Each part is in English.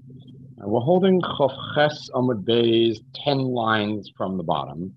We're holding Chof Ches Amud Bey's 10 lines from the bottom.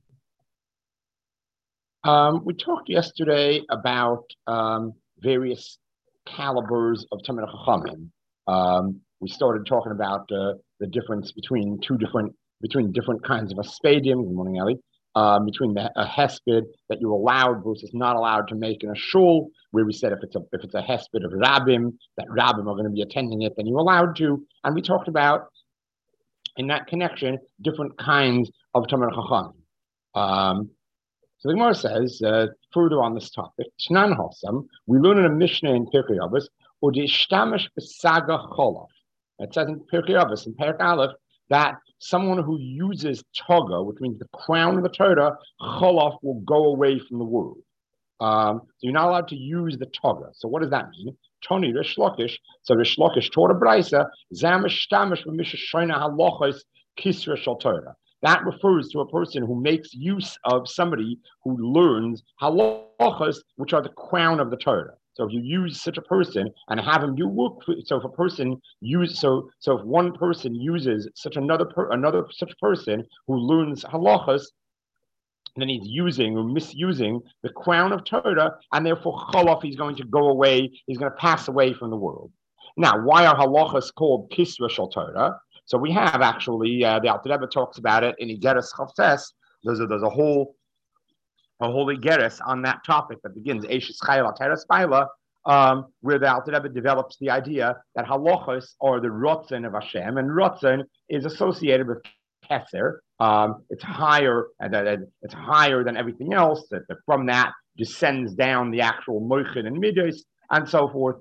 We talked yesterday about various calibers of Talmidei Chachamim. We started talking about the difference between different kinds of aspedim. Good morning, Ellie. Between a hesped that you're allowed versus not allowed to make in a shul, where we said if it's a hesped of rabbim, that rabbim are going to be attending it, then you're allowed to. And we talked about in that connection different kinds of Talmidei Chachamim. So the Gemara says further on this topic, Shnan Hosam, we learn in a Mishnah in Pirkei Avos, or the Ishtamish Besaga Cholof. It says in Pirkei Avos, in Perek Aleph, that someone who uses toga, which means the crown of the Torah, Cholof will go away from the world. So you're not allowed to use the toga. So what does that mean? Tony Rish Lakish. So Rish Lakish taught a brisa, Zamish Tamish Mishashina Halachos Kisra Shal Torah. That refers to a person who makes use of somebody who learns halachas, which are the crown of the Torah. So if you use such a person and have him do work, so if a person if one person uses such another such person who learns halachas, then he's using or misusing the crown of Torah, and therefore cholof, he's going to go away, he's going to pass away from the world. Now, why are halachas called kisra shel Torah? So we have actually, the Alter Rebbe talks about it in Igeres Chavtes. There's a whole Igeres on that topic that begins, Eishes Chayla Teres Baila, where the Alter Rebbe develops the idea that halachos are the rotzen of Hashem, and rotzen is associated with Keser. It's higher than everything else, that from that descends down the actual moichin and midos, and so forth.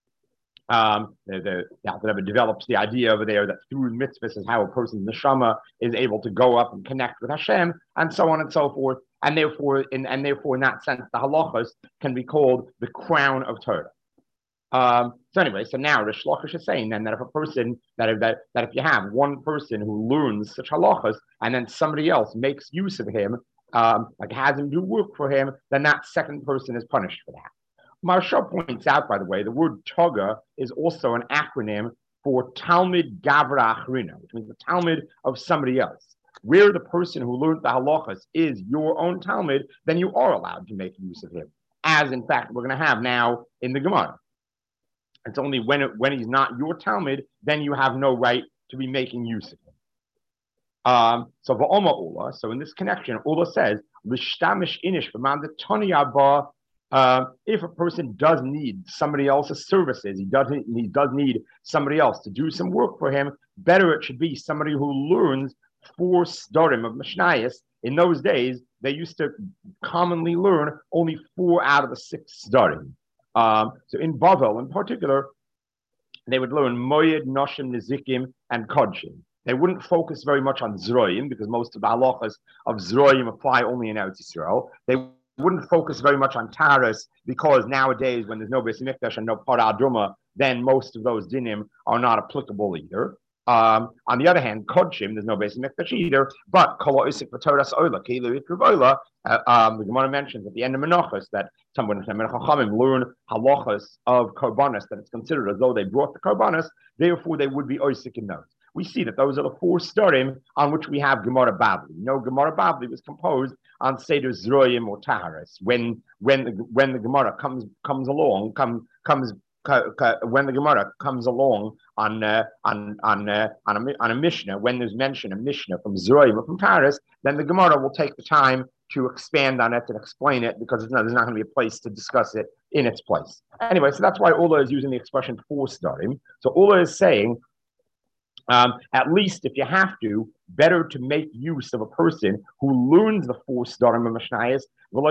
The Alter Rebbe develops the idea over there that through mitzvahs is how a person's neshama is able to go up and connect with Hashem, and so on and so forth. And therefore, in that sense, the halachos can be called the crown of Torah. So now Rish Lakish is saying then that if a person that if you have one person who learns such halachos and then somebody else makes use of him, like has him do work for him, then that second person is punished for that. Maharsha points out, by the way, the word toga is also an acronym for Talmid Gavra Achrina, which means the Talmud of somebody else. Where the person who learned the halachas is your own Talmud, then you are allowed to make use of him, as in fact we're going to have now in the Gemara. It's only when he's not your Talmud, then you have no right to be making use of him. So v'oma Ula, so in this connection, Ula says, L'shtamish inish v'man the Tony Abba. If a person does need somebody else's services, he does need somebody else to do some work for him, better it should be somebody who learns 4 sdorim of Mishnayos. In those days, they used to commonly learn only 4 out of the 6 sdorim. So in Bavel, in particular, they would learn Moyed, Noshim, Nezikim, and Kodshim. They wouldn't focus very much on Zroim, because most of the halachas of Zroim apply only in Eretz Yisrael. They wouldn't focus very much on Taharas, because nowadays, when there's no Beis Mikdash and no Parah Aduma, then most of those dinim are not applicable either. On the other hand, Kodshim, there's no Beis Mikdash either, but Kol Isik V'Toras Ola, Kilu Ikruv the Gemara mentions at the end of Menachos that someone Chachamim learn halachas of Korbanos, that it's considered as though they brought the Korbanos, therefore they would be Isik in those. We see that those are the 4 storim on which we have Gemara Bavli. Gemara Bavli was composed on Seder Zroim or Taharis. When the Gemara comes along on a Mishnah, when there's mention a Mishnah from Zroim or from Taharis, then the Gemara will take the time to expand on it and explain it, because there's not going to be a place to discuss it in its place. Anyway, so that's why Ula is using the expression 4 storim. So Ula is saying, at least if you have to, better to make use of a person who learns the 4 sdorim of Mishnayos,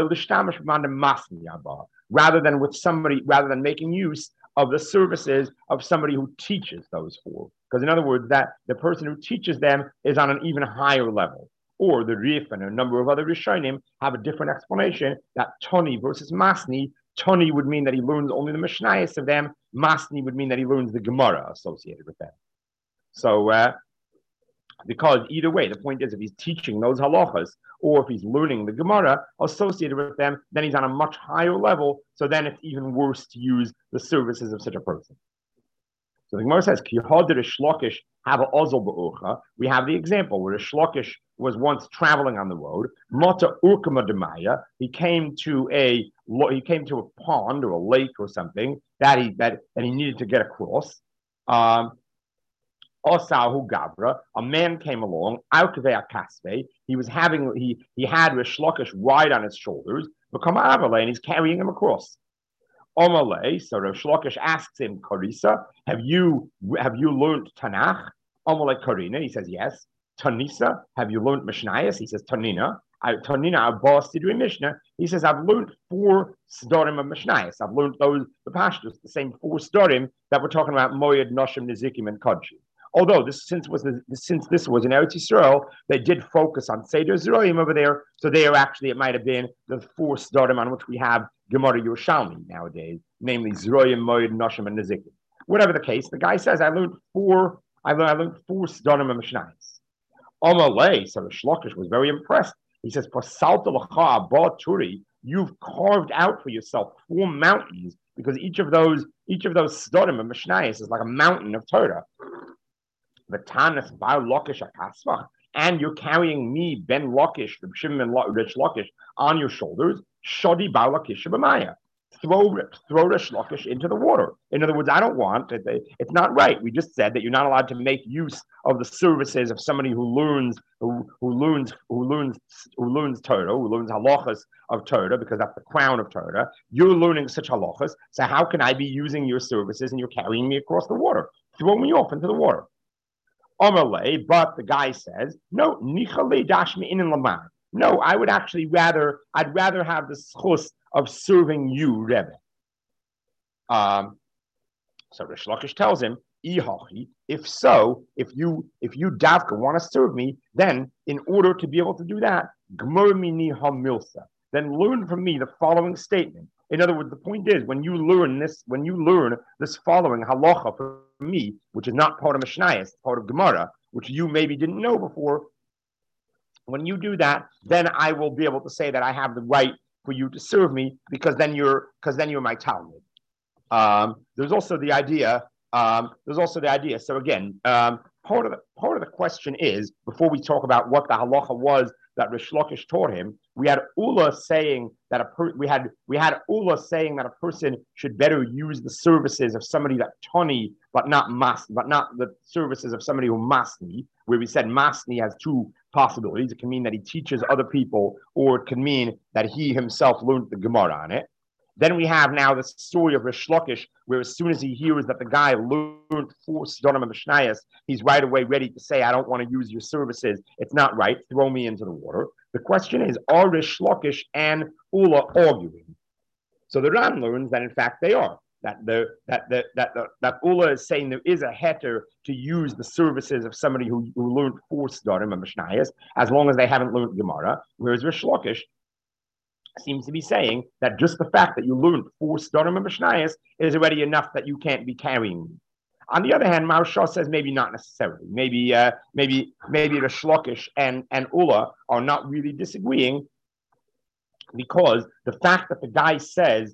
rather than making use of the services of somebody who teaches those 4. Because in other words, that the person who teaches them is on an even higher level. Or the Rif and a number of other Rishonim have a different explanation that Toni versus Masni. Toni would mean that he learns only the Mishnayos of them. Masni would mean that he learns the Gemara associated with them. So, because either way, the point is, if he's teaching those halachas, or if he's learning the Gemara associated with them, then he's on a much higher level. So then it's even worse to use the services of such a person. So the Gemara says, "Kihoder Shlokish have a ozol ba'urcha." We have the example where a Shlokish was once traveling on the road. Mata urkama demaya. He came to a pond or a lake or something that he needed to get across. Osahu Gabra, a man came along, Alkavea Kasve. He had Rish Lakish ride on his shoulders, become Avale, and he's carrying him across. Omale, so Rish Lakish asks him, Karisa, have you learned Tanakh? Omale Karina, he says yes. Tanisa, have you learned Mishnayos? He says Tanina. Tanina, our boss did Mishnah. He says, I've learned 4 Sdorim of Mishnayos. I've learned the Pashtus, the same 4 Sdorim that we're talking about, Moyed, Noshim, Nizikim, and Kodshi. Although since this was in Eretz Yisrael, they did focus on Seder Zeroyim over there. So it might have been the 4 Sdorim on which we have Gemara Yerushalmi nowadays, namely Zeroyim, Moed, Noshim, and Nezikim. Whatever the case, the guy says, I learned 4 Sdorim of Mishnayos. Amalei, so Rish Lakish was very impressed. He says, Pasalta l'cha abba turi, you've carved out for yourself 4 mountains, because each of those Sdorim of Mishnayos is like a mountain of Torah. And you're carrying me, Ben Lakish, Shimon Rish Lakish, on your shoulders. Shodi Bar Lakish B'maya. Throw Rish Lakish into the water. In other words, I don't want it. It's not right. We just said that you're not allowed to make use of the services of somebody who learns Torah, who learns halachas of Torah, because that's the crown of Torah. You're learning such halachas. So how can I be using your services and you're carrying me across the water? Throw me off into the water. But the guy says, no, no, I'd rather have the schus of serving you, Rebbe. So Rish Lakish tells him, if so, if you Davka want to serve me, then in order to be able to do that, then learn from me the following statement. In other words, the point is, when you learn this following halacha from me, which is not part of Mishnayos, it's part of Gemara, which you maybe didn't know before, when you do that, then I will be able to say that I have the right for you to serve me, because then you're my Talmud. There's also the idea. So again, part of the question is, before we talk about what the halacha was that Rish Lakish taught him, we had Ula saying that a person should better use the services of somebody that tani, but not the services of somebody who masni, where we said masni has 2 possibilities. It can mean that he teaches other people, or it can mean that he himself learned the Gemara on it. Then we have now the story of Rish Lakish, where as soon as he hears that the guy learned 4 Sdorim of Mishnayos, he's right away ready to say, I don't want to use your services. It's not right. Throw me into the water. The question is, are Rish Lakish and Ula arguing? So the Ran learns that in fact they are. That Ula is saying there is a heter to use the services of somebody who learned 4 Sdorim of Mishnayos, as long as they haven't learned Gemara, whereas Rish Lakish seems to be saying that just the fact that you learned 4 Sdorim of Mishnayos is already enough that you can't be carrying me. On the other hand, Maharsha says maybe not necessarily. Maybe Rish Lakish and Ula are not really disagreeing, because the fact that the guy says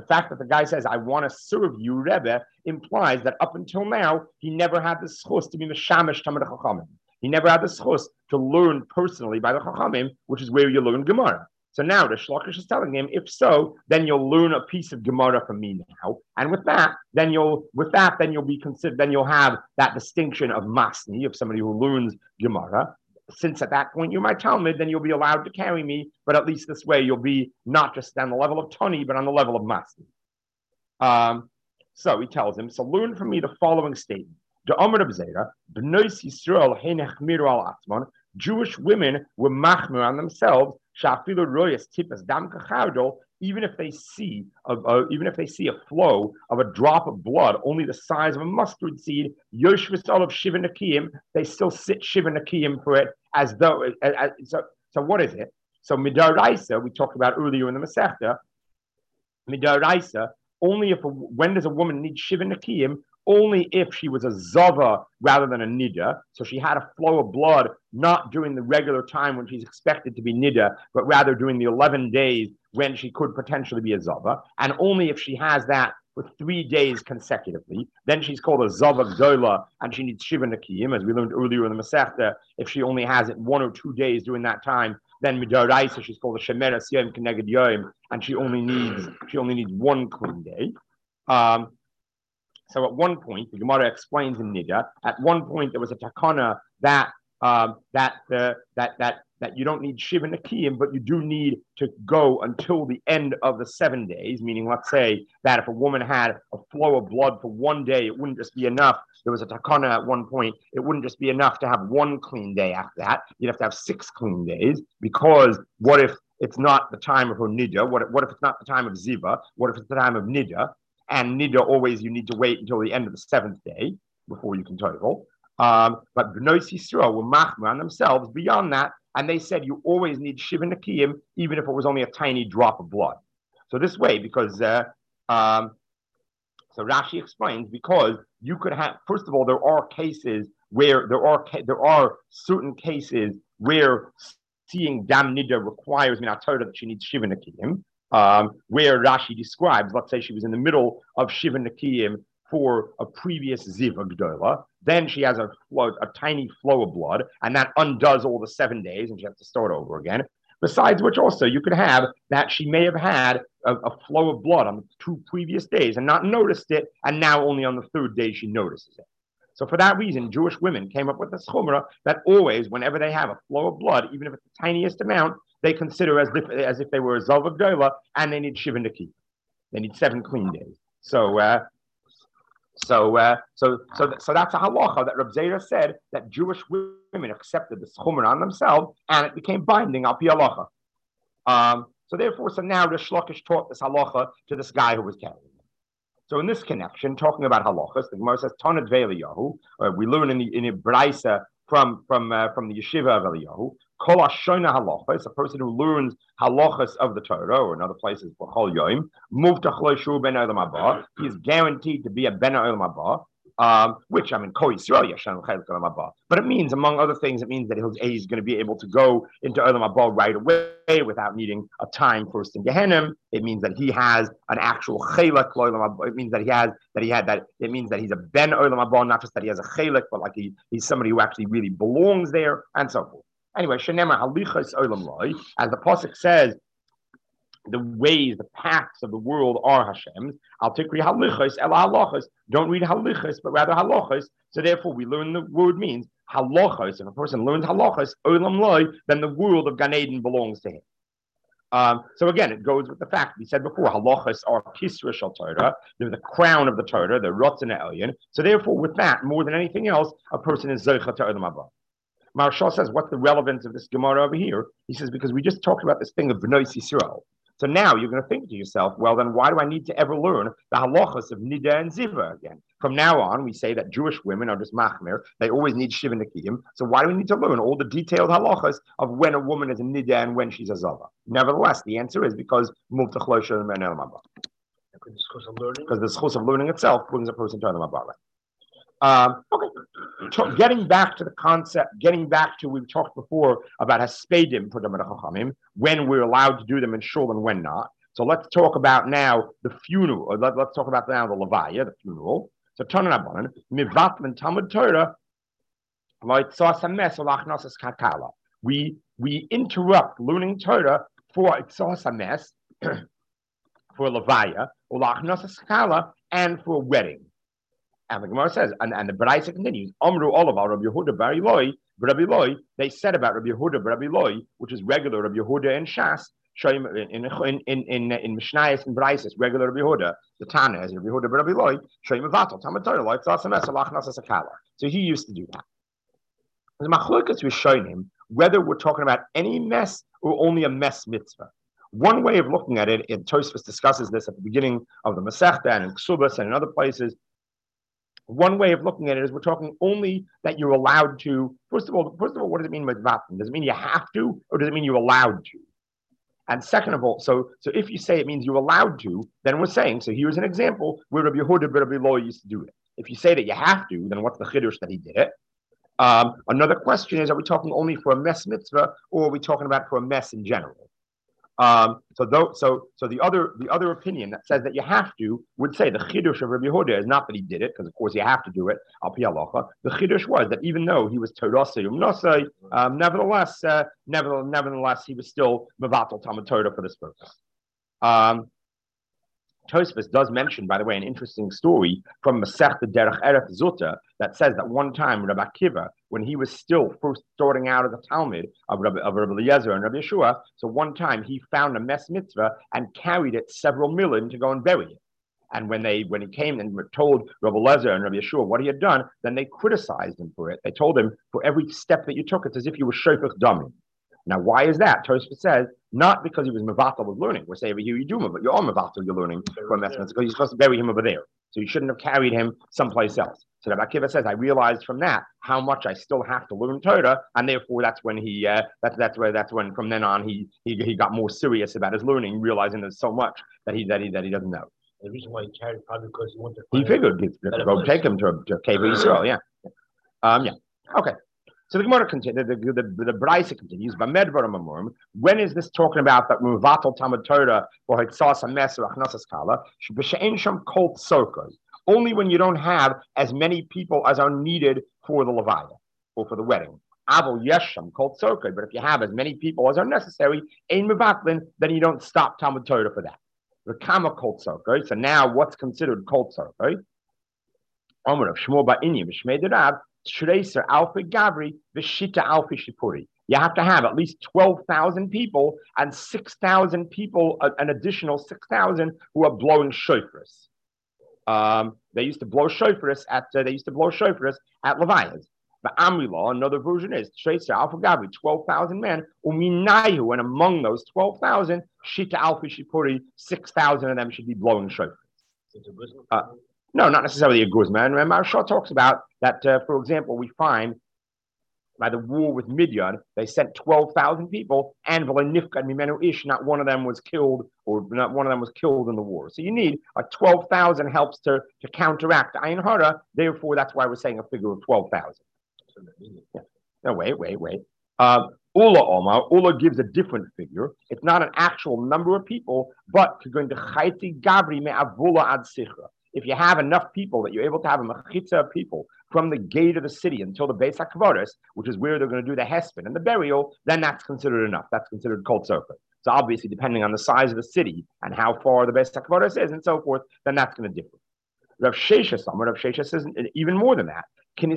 I want to serve you, Rebbe, implies that up until now he never had the schus to be meshamish Talmid Chachamim. He never had the schus to learn personally by the Chachamim, which is where you learn Gemara. So now Rish Lakish is telling him, if so, then you'll learn a piece of Gemara from me now, and with that, then you'll be considered. Then you'll have that distinction of masni, of somebody who learns Gemara. Since at that point you're my Talmud, then you'll be allowed to carry me. But at least this way, you'll be not just on the level of Tani, but on the level of masni. So he tells him, so learn from me the following statement: The Amr of Zera, B'nois Yisrael heinechmiru al atzmon. Jewish women were machmir on themselves. Shafilu royas tipas dam kachadol. Even if they see a flow of a drop of blood, only the size of a mustard seed, yoshvis olav shiva nakiyim, they still sit shiva nakiyim for it, as though. So what is it? So midaraisa, we talked about earlier in the Masechta. Midaraisa, when does a woman need shiva nakiyim? Only if she was a zava rather than a nida. So she had a flow of blood, not during the regular time when she's expected to be nida, but rather during the 11 days when she could potentially be a zava. And only if she has that for 3 days consecutively, then she's called a Zava Gdola, and she needs Shiva Nakiyim, as we learned earlier in the Masechta. If she only has it 1 or 2 days during that time, then Midoraisa, she's called a Shemera Siyam Keneged Yoim, and she only needs 1 clean day. So at one point, the Gemara explains in Nida. At one point, there was a takana that you don't need Shiva Nakiyim, but you do need to go until the end of the 7 days. Meaning, let's say that if a woman had a flow of blood for 1 day, it wouldn't just be enough. There was a takana at one point. It wouldn't just be enough to have 1 clean day after that. You'd have to have 6 clean days, because what if it's not the time of her nida? What if it's not the time of ziva? What if it's the time of nida? And nida, always you need to wait until the end of the 7th day before you can total. But Bnei Yisrael were machmer on themselves beyond that, and they said you always need Shiva Nakiyim, even if it was only a tiny drop of blood. So this way, because so Rashi explains, because you could have, first of all, there are certain cases where seeing dam nida requires minatora that she needs Shiva Nakiyim. Where Rashi describes, let's say she was in the middle of Shiva Nakiyim for a previous Ziva Gdola, then she has a tiny flow of blood, and that undoes all the 7 days, and she has to start over again. Besides which, also, you could have that she may have had a flow of blood on the 2 previous days and not noticed it, and now only on the 3rd day she notices it. So for that reason, Jewish women came up with this chumrah that always, whenever they have a flow of blood, even if it's the tiniest amount, they consider as if they were a Zalva Gdola, and they need Shiva Nakiyim. They need 7 clean days. So that's a halacha that Reb Zera said that Jewish women accepted this chumrah on themselves, and it became binding al pi halacha. So now Rish Lakish taught this halacha to this guy who was carrying it. So in this connection, talking about halachas, the Gemara says Tanad Ve'Eliyahu. We learn in the Braisa from the yeshiva of Eliyahu. Kol Hashona halachas, a person who learns halachas of the Torah, or in other places b'chol yom, muvtach lo shu ben olam haba. He is guaranteed to be a ben olam haba. Which, I mean, Kol Yisrael Yashan Chelik Olam Haba. But it means, among other things, it means that he's going to be able to go into Olam Haba right away without needing a time first in Gehenim. It means that he has an actual Chelik Olam Haba. It means that it means that he's a Ben Olam Haba, not just that he has a Chelik, but like he's somebody who actually really belongs there, and so forth. Anyway, Shenema Halichas Olam Loi, as the pasuk says, the ways, the paths of the world are Hashem's. Al tikri halichos ela halachos. Don't read halichos, but rather halachos. So therefore, we learn the word means halachos. If a person learns halachos, olam loy, then the world of Gan Eden belongs to him. So again, it goes with the fact we said before, halachos are kisra shel Torah. They're the crown of the Torah. They're rotzen elyon. So therefore, with that, more than anything else, a person is zeicha to olam haba. Maharshal says, what's the relevance of this Gemara over here? He says, because we just talked about this thing of Bnei Yisrael. So now you're going to think to yourself, well, then why do I need to ever learn the halachas of Nida and Ziva again? From now on, we say that Jewish women are just machmir. They always need Shiva Nakiyim. So why do we need to learn all the detailed halachas of when a woman is a Nida and when she's a Zava? Nevertheless, the answer is because Muvtach lo shu ben olam haba. Because the schus of learning itself brings a person to Olam Haba. Okay. Getting back to the concept, we've talked before about haspedim for the Chachamim, when we're allowed to do them in shul and when not. So let's talk about now the funeral. Let's talk about now the levaya, the funeral. So Tanan Abanan, mivatman Talmud Torah, we interrupt learning Torah for itzas hames, for levaya, and for a wedding. And the Gemara says, and the Baraisa continues, Amru Olav Rabbi Yehuda Bar Eloi, they said about Rabbi Yehuda Bar Eloi, which is regular Rabbi Yehuda and Shas, in Mishnayos and Baraisas, regular Rabbi Yehuda, the Tana is Rabbi Yehuda Bar Eloi, Shoyim Avatal, Talmud Torah, Lo Yitzas Hames, Alach Nasas Akala. So he used to do that. The Machlokas was showing him whether we're talking about any mess or only a mess mitzvah. One way of looking at it, and Tosfos discusses this at the beginning of the Masechta and in Ksubas and in other places. One way of looking at it is we're talking only that you're allowed to. First of all, what does it mean by vatin? Does it mean you have to, or does it mean you're allowed to? And second of all, so if you say it means you're allowed to, then we're saying, so here's an example where Rabbi Yehuda Rabbi Eloi used to do it. If you say that you have to, then what's the chiddush that he did it? Another question is, are we talking only for a mess mitzvah, or are we talking about for a mess in general? So the other opinion that says that you have to would say the chiddush of Rabbi Yehuda is not that he did it, because of course you have to do it al pi halacha. The chiddush was that even though he was torasei umnosei, nevertheless he was still mevatel Talmud Torah for this purpose. Tosfos does mention, by the way, an interesting story from Masechta Derech Eretz Zuta that says that one time Rabbi Akiva, when he was still first starting out as a Talmud of Rabbi Eliezer and Rabbi Yeshua, so one time he found a mes mitzvah and carried it several millim to go and bury it. And when he came and told Rabbi Eliezer and Rabbi Yeshua what he had done, then they criticized him for it. They told him, for every step that you took, it's as if you were shofech damim. Now, why is that? Tosfos says, not because he was mevatel with learning. We're saying over here you do, but you're all mevatel, you're learning from estimates, because you're supposed to bury him over there. So you shouldn't have carried him someplace else. So Rabbi Akiva says, I realized from that how much I still have to learn Torah, and therefore that's when that's when from then on he got more serious about his learning, realizing there's so much that he doesn't know. The reason why he carried probably because he wanted to he figured go take him to Cave Yisrael, yeah. Okay. So the Gemara continues, the Braisa continues, when is this talking about that Muvatal Talmud Torah or Hitzas HaMes or Achnasas Kala? B'she'en sham kol tzorkos. Only when you don't have as many people as are needed for the Levaya or for the wedding. Avol yesham kol tzorkos. But if you have as many people as are necessary, ein mevatlin, then you don't stop Talmud Torah for that. The Kama kol tzorkos. So now what's considered kol tzorkos? Omer of Shmuel Ba'ini B'shmei Derab. Shreser Alpha Gavri, Vishita Alpha Shipuri. You have to have at least 12,000 people and 6,000 people, an additional 6,000 who are blowing shofars. They used to blow shofars at Levayas. But Amrila, another version is Shreser Alpha Gavri, 12,000 men, Uminayu, and among those 12,000, Shita Alpha Shipuri, 6,000 of them should be blowing shofars. No, not necessarily a Guzman. Maharsha talks about that, for example, we find by the war with Midian, they sent 12,000 people, and not one of them was killed, or not one of them was killed in the war. So you need 12,000 helps to counteract Ayin Hara. Therefore, that's why we're saying a figure of 12,000. Yeah. No, wait. Ula gives a different figure. It's not an actual number of people, but going to Chaiti Gabri me Avula ad Sichra. If you have enough people that you're able to have a mechitza of people from the gate of the city until the Beis HaKvoros, which is where they're going to do the hesped and the burial, then that's considered enough. That's considered kol tzorkos. So obviously, depending on the size of the city and how far the Beis HaKvoros is and so forth, then that's going to differ. Rav Shesha says even more than that.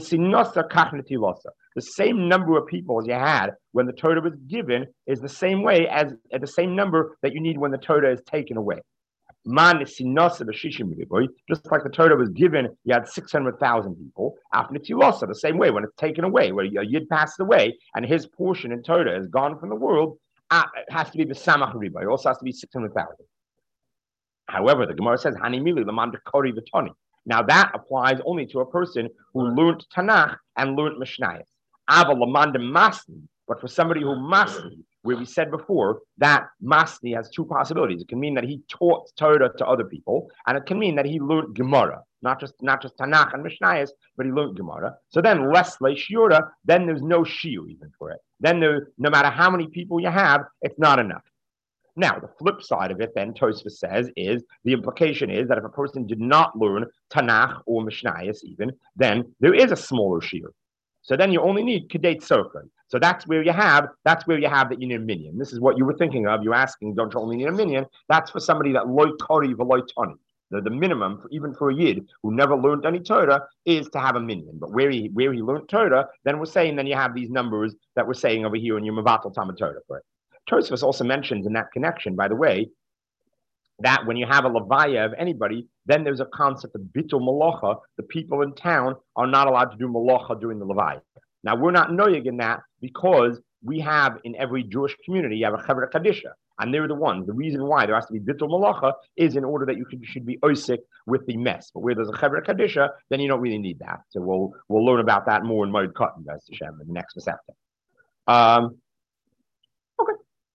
The same number of people as you had when the Torah was given is the same way as the same number that you need when the Torah is taken away. Just like the Torah was given, you had 600,000 people. The same way, when it's taken away, where a Yid passed away and his portion in Torah is gone from the world, it has to be the Samach Riba. It also has to be 600,000. However, the Gemara says, Hanimili Lamanda Kori Vitoni. Now that applies only to a person who learned Tanakh and learned Mishnayos. Ava Lamanda Masni, but for somebody who Masni, where we said before that Masni has two possibilities. It can mean that he taught Torah to other people, and it can mean that he learned Gemara, not just Tanakh and Mishnayos, but he learned Gemara. So then less Shiura, then there's no Shiur even for it. Then no matter how many people you have, it's not enough. Now, the flip side of it, then, Tosfos says, is the implication is that if a person did not learn Tanakh or Mishnayos even, then there is a smaller Shiur. So then you only need Kedei Tzorkos. So that's where you have that you need a minion. This is what you were thinking of. You're asking, don't you only need a minion? That's for somebody that loy kori v'loy tani. The minimum, even for a yid who never learned any Torah, is to have a minion. But where he learned Torah, then we're saying then you have these numbers that we're saying over here in your Mevatel Talmud Torah for it. Tosfos also mentions in that connection, by the way, that when you have a levaya of anybody, then there's a concept of bitul malacha. The people in town are not allowed to do malacha during the levaya. Now, we're not noyig in that because we have in every Jewish community, you have a Chevra Kadisha, and they're the ones. The reason why there has to be bitul malacha is in order that you should be osik with the mess. But where there's a Chevra Kadisha, then you don't really need that. So we'll learn about that more in Moed Katan, B'ez Hashem, in the next Masechta. Okay.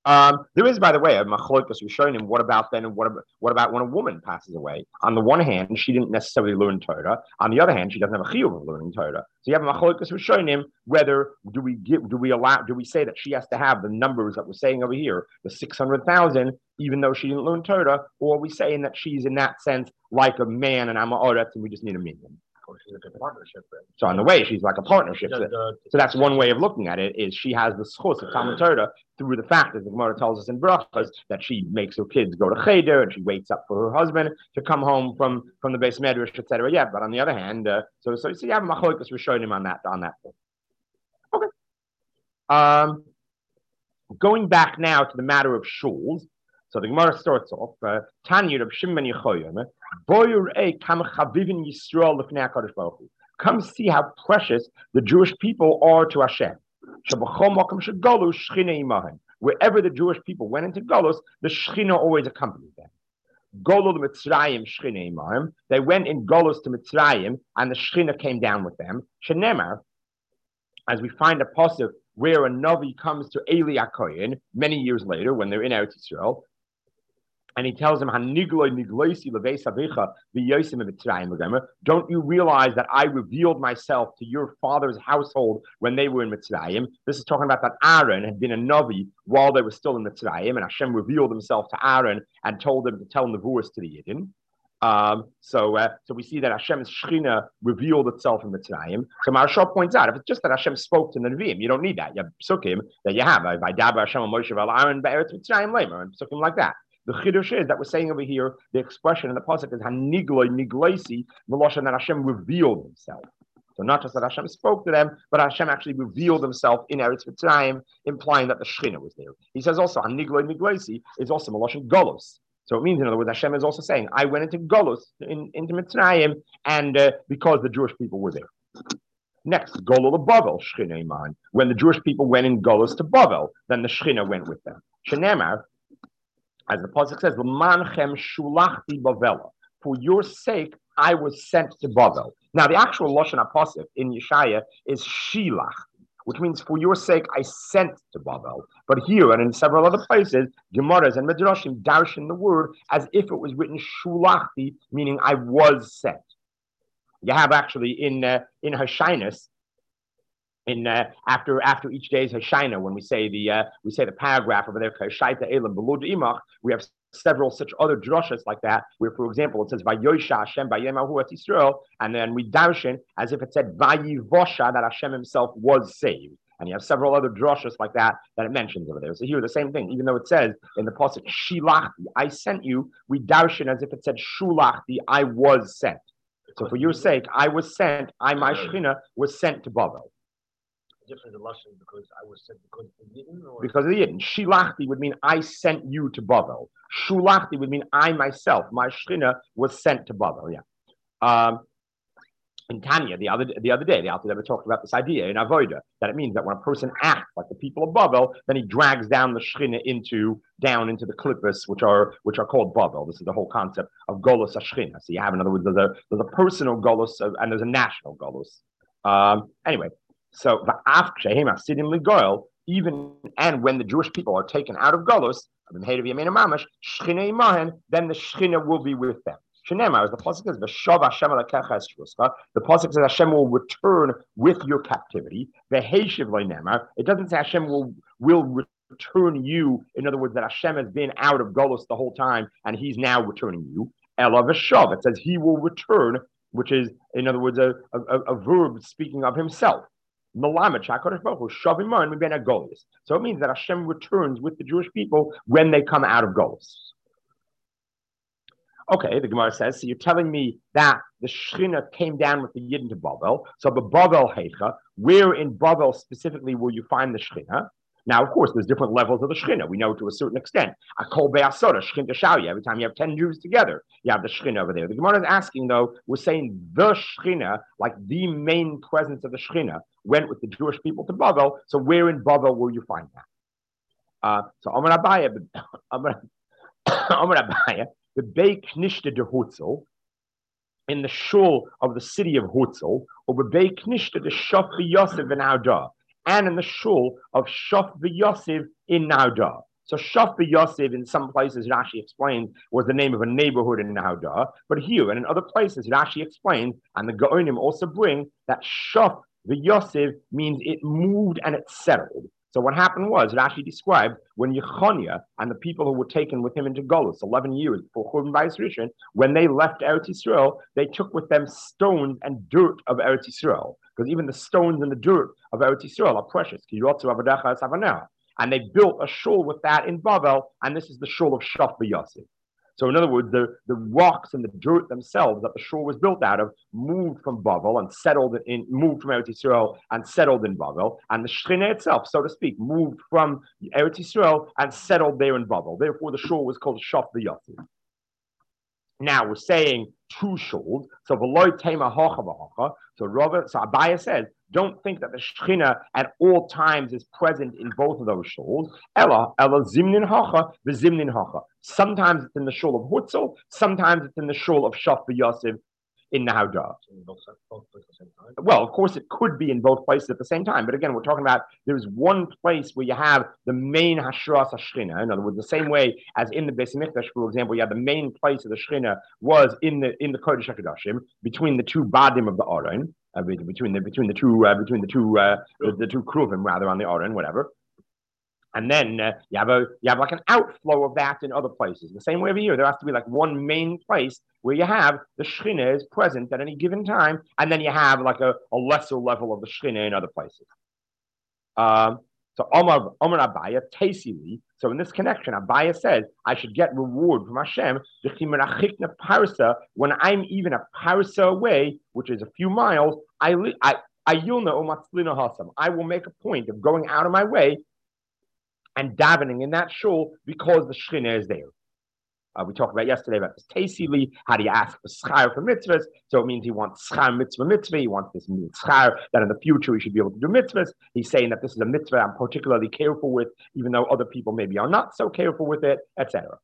There is, by the way, a machlokas rishonim. What about then? And what about when a woman passes away? On the one hand, she didn't necessarily learn Torah. On the other hand, she doesn't have a chiyuv of learning Torah. So you have a machlokas rishonim. Whether do we say that she has to have the numbers that we're saying over here, the 600,000, even though she didn't learn Torah, or are we saying that she's in that sense like a man and I'm a oretz and we just need a minion? She's like a partnership. Right? So in the way, she's like a partnership. So that's one way of looking at it, is she has the schus of Talmud Torah through the fact, as the Gemara tells us in Brachas, that she makes her kids go to cheder and she waits up for her husband to come home from the base medrash, etc. Yeah, but on the other hand, so you have machlokas rishonim on that point. Okay. Going back now to the matter of shuls. So the Gemara starts off, Tanya Reb Shimon Yechoyim, come see how precious the Jewish people are to Hashem. Wherever the Jewish people went into Golus, the Shechina always accompanied them. They went in Golus to Mitzrayim, and the Shechina came down with them. Shenemar, as we find a pasuk where a Navi comes to Eli HaKohen many years later when they're in Eretz Yisrael, and he tells him, don't you realize that I revealed myself to your father's household when they were in Mitzrayim? This is talking about that Aaron had been a Navi while they were still in Mitzrayim, and Hashem revealed himself to Aaron and told him to tell Nevuos to the Yidden. So we see that Hashem's Shechina revealed itself in Mitzrayim. So Maharshal points out, if it's just that Hashem spoke to the Nevi'im, you don't need that. You have psukim that you have. By Dabar Hashem Moshe Aaron Be'eretz Mitzrayim Lamer, and psukim like that. The chiddush is that we're saying over here, the expression in the pasuk is hanigloi nigleisi, meloshan that Hashem revealed himself. So not just that Hashem spoke to them, but Hashem actually revealed himself in Eretz Mitzrayim, implying that the Shechina was there. He says also hanigloi nigleisi is also meloshan golos. So it means, in other words, Hashem is also saying, I went into golos, into Mitzrayim, and because the Jewish people were there. Next, Golol Bavel, Shechina Iman. When the Jewish people went in golos to Bavel, then the Shechina went with them. Shenemar, as the pasuk says, "L'manchem shulachti Bavela." For your sake, I was sent to Bavel. Now, the actual lashon pasuk in Yeshaya is shilach, which means for your sake I sent to Bavel. But here and in several other places, Gemaras and Midrashim darshan the word as if it was written shulachti, meaning I was sent. You have actually in Hoshainus, after each day's Hoshina, when we say the paragraph over there, we have several such other drushes like that, where, for example, it says Vayosha Hashem Vayemahu et Yisrael, and then we darshan as if it said Vayivosha, that Hashem himself was saved. And you have several other drushes like that it mentions over there. So here the same thing, even though it says in the pasuk Shilachti, I sent you, we darshan as if it said Shulachti, I was sent. So for your sake, I was sent. My Shechina was sent to Bavel. Different lashon because I was sent because of the Yidden? Because of the Yidden. Shilachti would mean I sent you to Bavel. Shulachti would mean I myself, my Shechina, was sent to Bavel. Yeah. In Tanya, the other day, the Alter Rebbe talked about this idea in Avodah, that it means that when a person acts like the people of Bavel, then he drags down the Shechina down into the klippos, which are called Bavel. This is the whole concept of Golos HaShechina. So you have, in other words, there's a personal Golos and there's a national Golos. Anyway. So even and when the Jewish people are taken out of Golos, then the Shechina will be with them. As the pasuk says, the pasuk says Hashem will return with your captivity. It doesn't say Hashem will return you. In other words, that Hashem has been out of Golos the whole time and he's now returning you. It says he will return, which is, in other words, a verb speaking of himself. So it means that Hashem returns with the Jewish people when they come out of Golos. Okay, the Gemara says, so you're telling me that the Shechina came down with the Yidden to Bavel. So the Bavel Heicha, where in Bavel specifically will you find the Shechina? Now, of course, there's different levels of the Shechina. We know to a certain extent. Akol be'asora, Shechina Shauya. Every time you have 10 Jews together, you have the Shechina over there. The Gemara is asking, though, we're saying the Shechina, like the main presence of the Shechina, went with the Jewish people to Bavel. So where in Bavel will you find that? So Amar Abaya, the Bei Knishta de Hutzel, in the shul of the city of Hutzel, or the Bei Knishta de Shof Yosef in Audah, and in the shul of Shof Yosef in Naudah. So Shaf Yosef in some places Rashi explains was the name of a neighborhood in Nahada, but here and in other places Rashi explains, and the Gaonim also bring that Shaf Yosef means it moved and it settled. So what happened was, Rashi described when Yechonia and the people who were taken with him into Golus 11 years before Churban Bayis Rishon, when they left Eretz Yisrael, they took with them stones and dirt of Eretz Yisrael, because even the stones and the dirt of Eretz Yisrael are precious. And they built a shul with that in Bavel, and this is the shul of Shaf Yosef. So in other words, the rocks and the dirt themselves that the shul was built out of moved from Bavel and moved from Eretz Yisrael and settled in Bavel. And the Shechina itself, so to speak, moved from Eretz Yisrael and settled there in Bavel. Therefore, the shul was called Shaf Yosef. Now we're saying two shuls. So v'loy tema hacha v'hacha. So Abaya says, don't think that the Shechina at all times is present in both of those shuls. Ella zimnin hacha v'zimnin hacha. Sometimes it's in the shul of Hutzel, sometimes it's in the shul of Shaf Yosef in Nahada. Well, of course, it could be in both places at the same time. But again, we're talking about there's one place where you have the main Hashras HaShechina. In other words, the same way as in the Beis Mikdash, for example, you have the main place of the Shechina was in the Kodesh HaKadoshim between the two badim of the Aron, between the two kruvim rather on the Aron, whatever. And then you have like an outflow of that in other places. The same way over here, there has to be like one main place where you have the Shechina is present at any given time, and then you have like a lesser level of the Shechina in other places. So Omar Abaya, Tasili. So in this connection, Abaya says, I should get reward from Hashem when I'm even a parsa away, which is a few miles. I will make a point of going out of my way and davening in that shul because the Shechina is there. We talked about yesterday about this Tasili. How do you ask for schar for mitzvahs? So it means he wants schar mitzvah. He wants this schar that in the future he should be able to do mitzvahs. He's saying that this is a mitzvah I'm particularly careful with, even though other people maybe are not so careful with it, etc.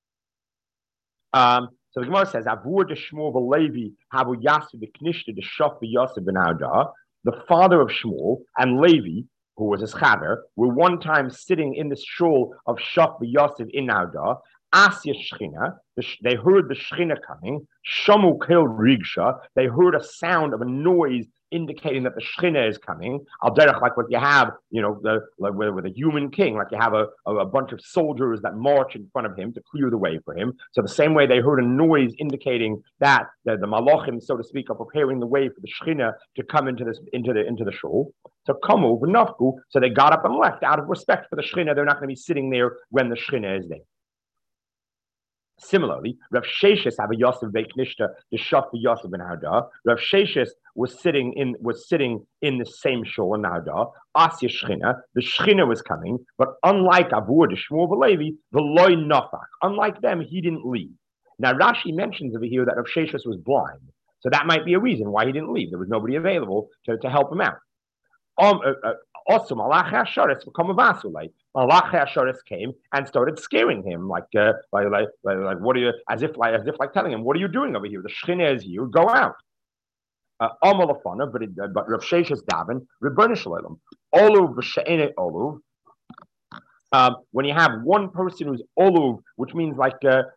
So the Gemara says, Avur de Shmuel v'Levi havu Yasu v'Knishta de Shaf v'Yosef v'Nahada. The father of Shmuel and Levi, who was his chaver, were one time sitting in this shul of Shaf v'Yosef in Nahada. Asya Shechina, they heard the Shechina coming. Shamu Kel Rigsha, they heard a sound of a noise indicating that the Shechina is coming. Al derech, like what you have, with a human king, like you have a bunch of soldiers that march in front of him to clear the way for him. So the same way they heard a noise indicating that the Malachim, so to speak, are preparing the way for the Shechina to come into the shul. So Kamu v'Nafku, so they got up and left out of respect for the Shechina. They're not going to be sitting there when the Shechina is there. Similarly, Rav Sheshes have a Yosef Beiknishta, the Shaf Yosef ben Nahada. Rav Sheshes was sitting in the same shul in Nahada. Asya Shechina, the Shechina was coming, but unlike Avur, the Shmuel v'Levi, the Loi Nafach. Unlike them, he didn't leave. Now Rashi mentions over here that Rav Sheshes was blind, so that might be a reason why he didn't leave. There was nobody available to help him out. Also, Malach HaSharetz Malach HaSharetz came and started scaring him, like what are you, as if like telling him, what are you doing over here? The Shechina is here, go out. But Rav Sheshes daven, Rebbeinu Shalom, Oluv v'she'enei Oluv. When you have one person who's oluv, which means like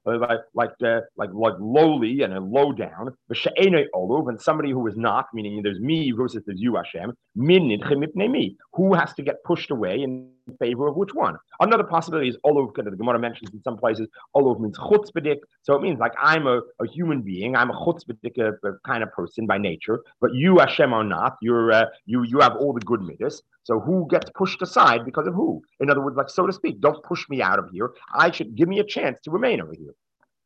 lowly and a low down, v'she'enei oluv, and somebody who is not, meaning there's me versus there's you, Hashem, min nidchem mipnei mi, who has to get pushed away in favor of which one? Another possibility is oluv. The Gemara mentions in some places oluv means chutzpahdik, so it means like I'm a human being, I'm a chutzpahdik kind of person by nature, but you, Hashem, are not. You have all the good midas. So who gets pushed aside because of who? In other words, like so to speak, don't push me out of here. I should give me a chance to remain over here.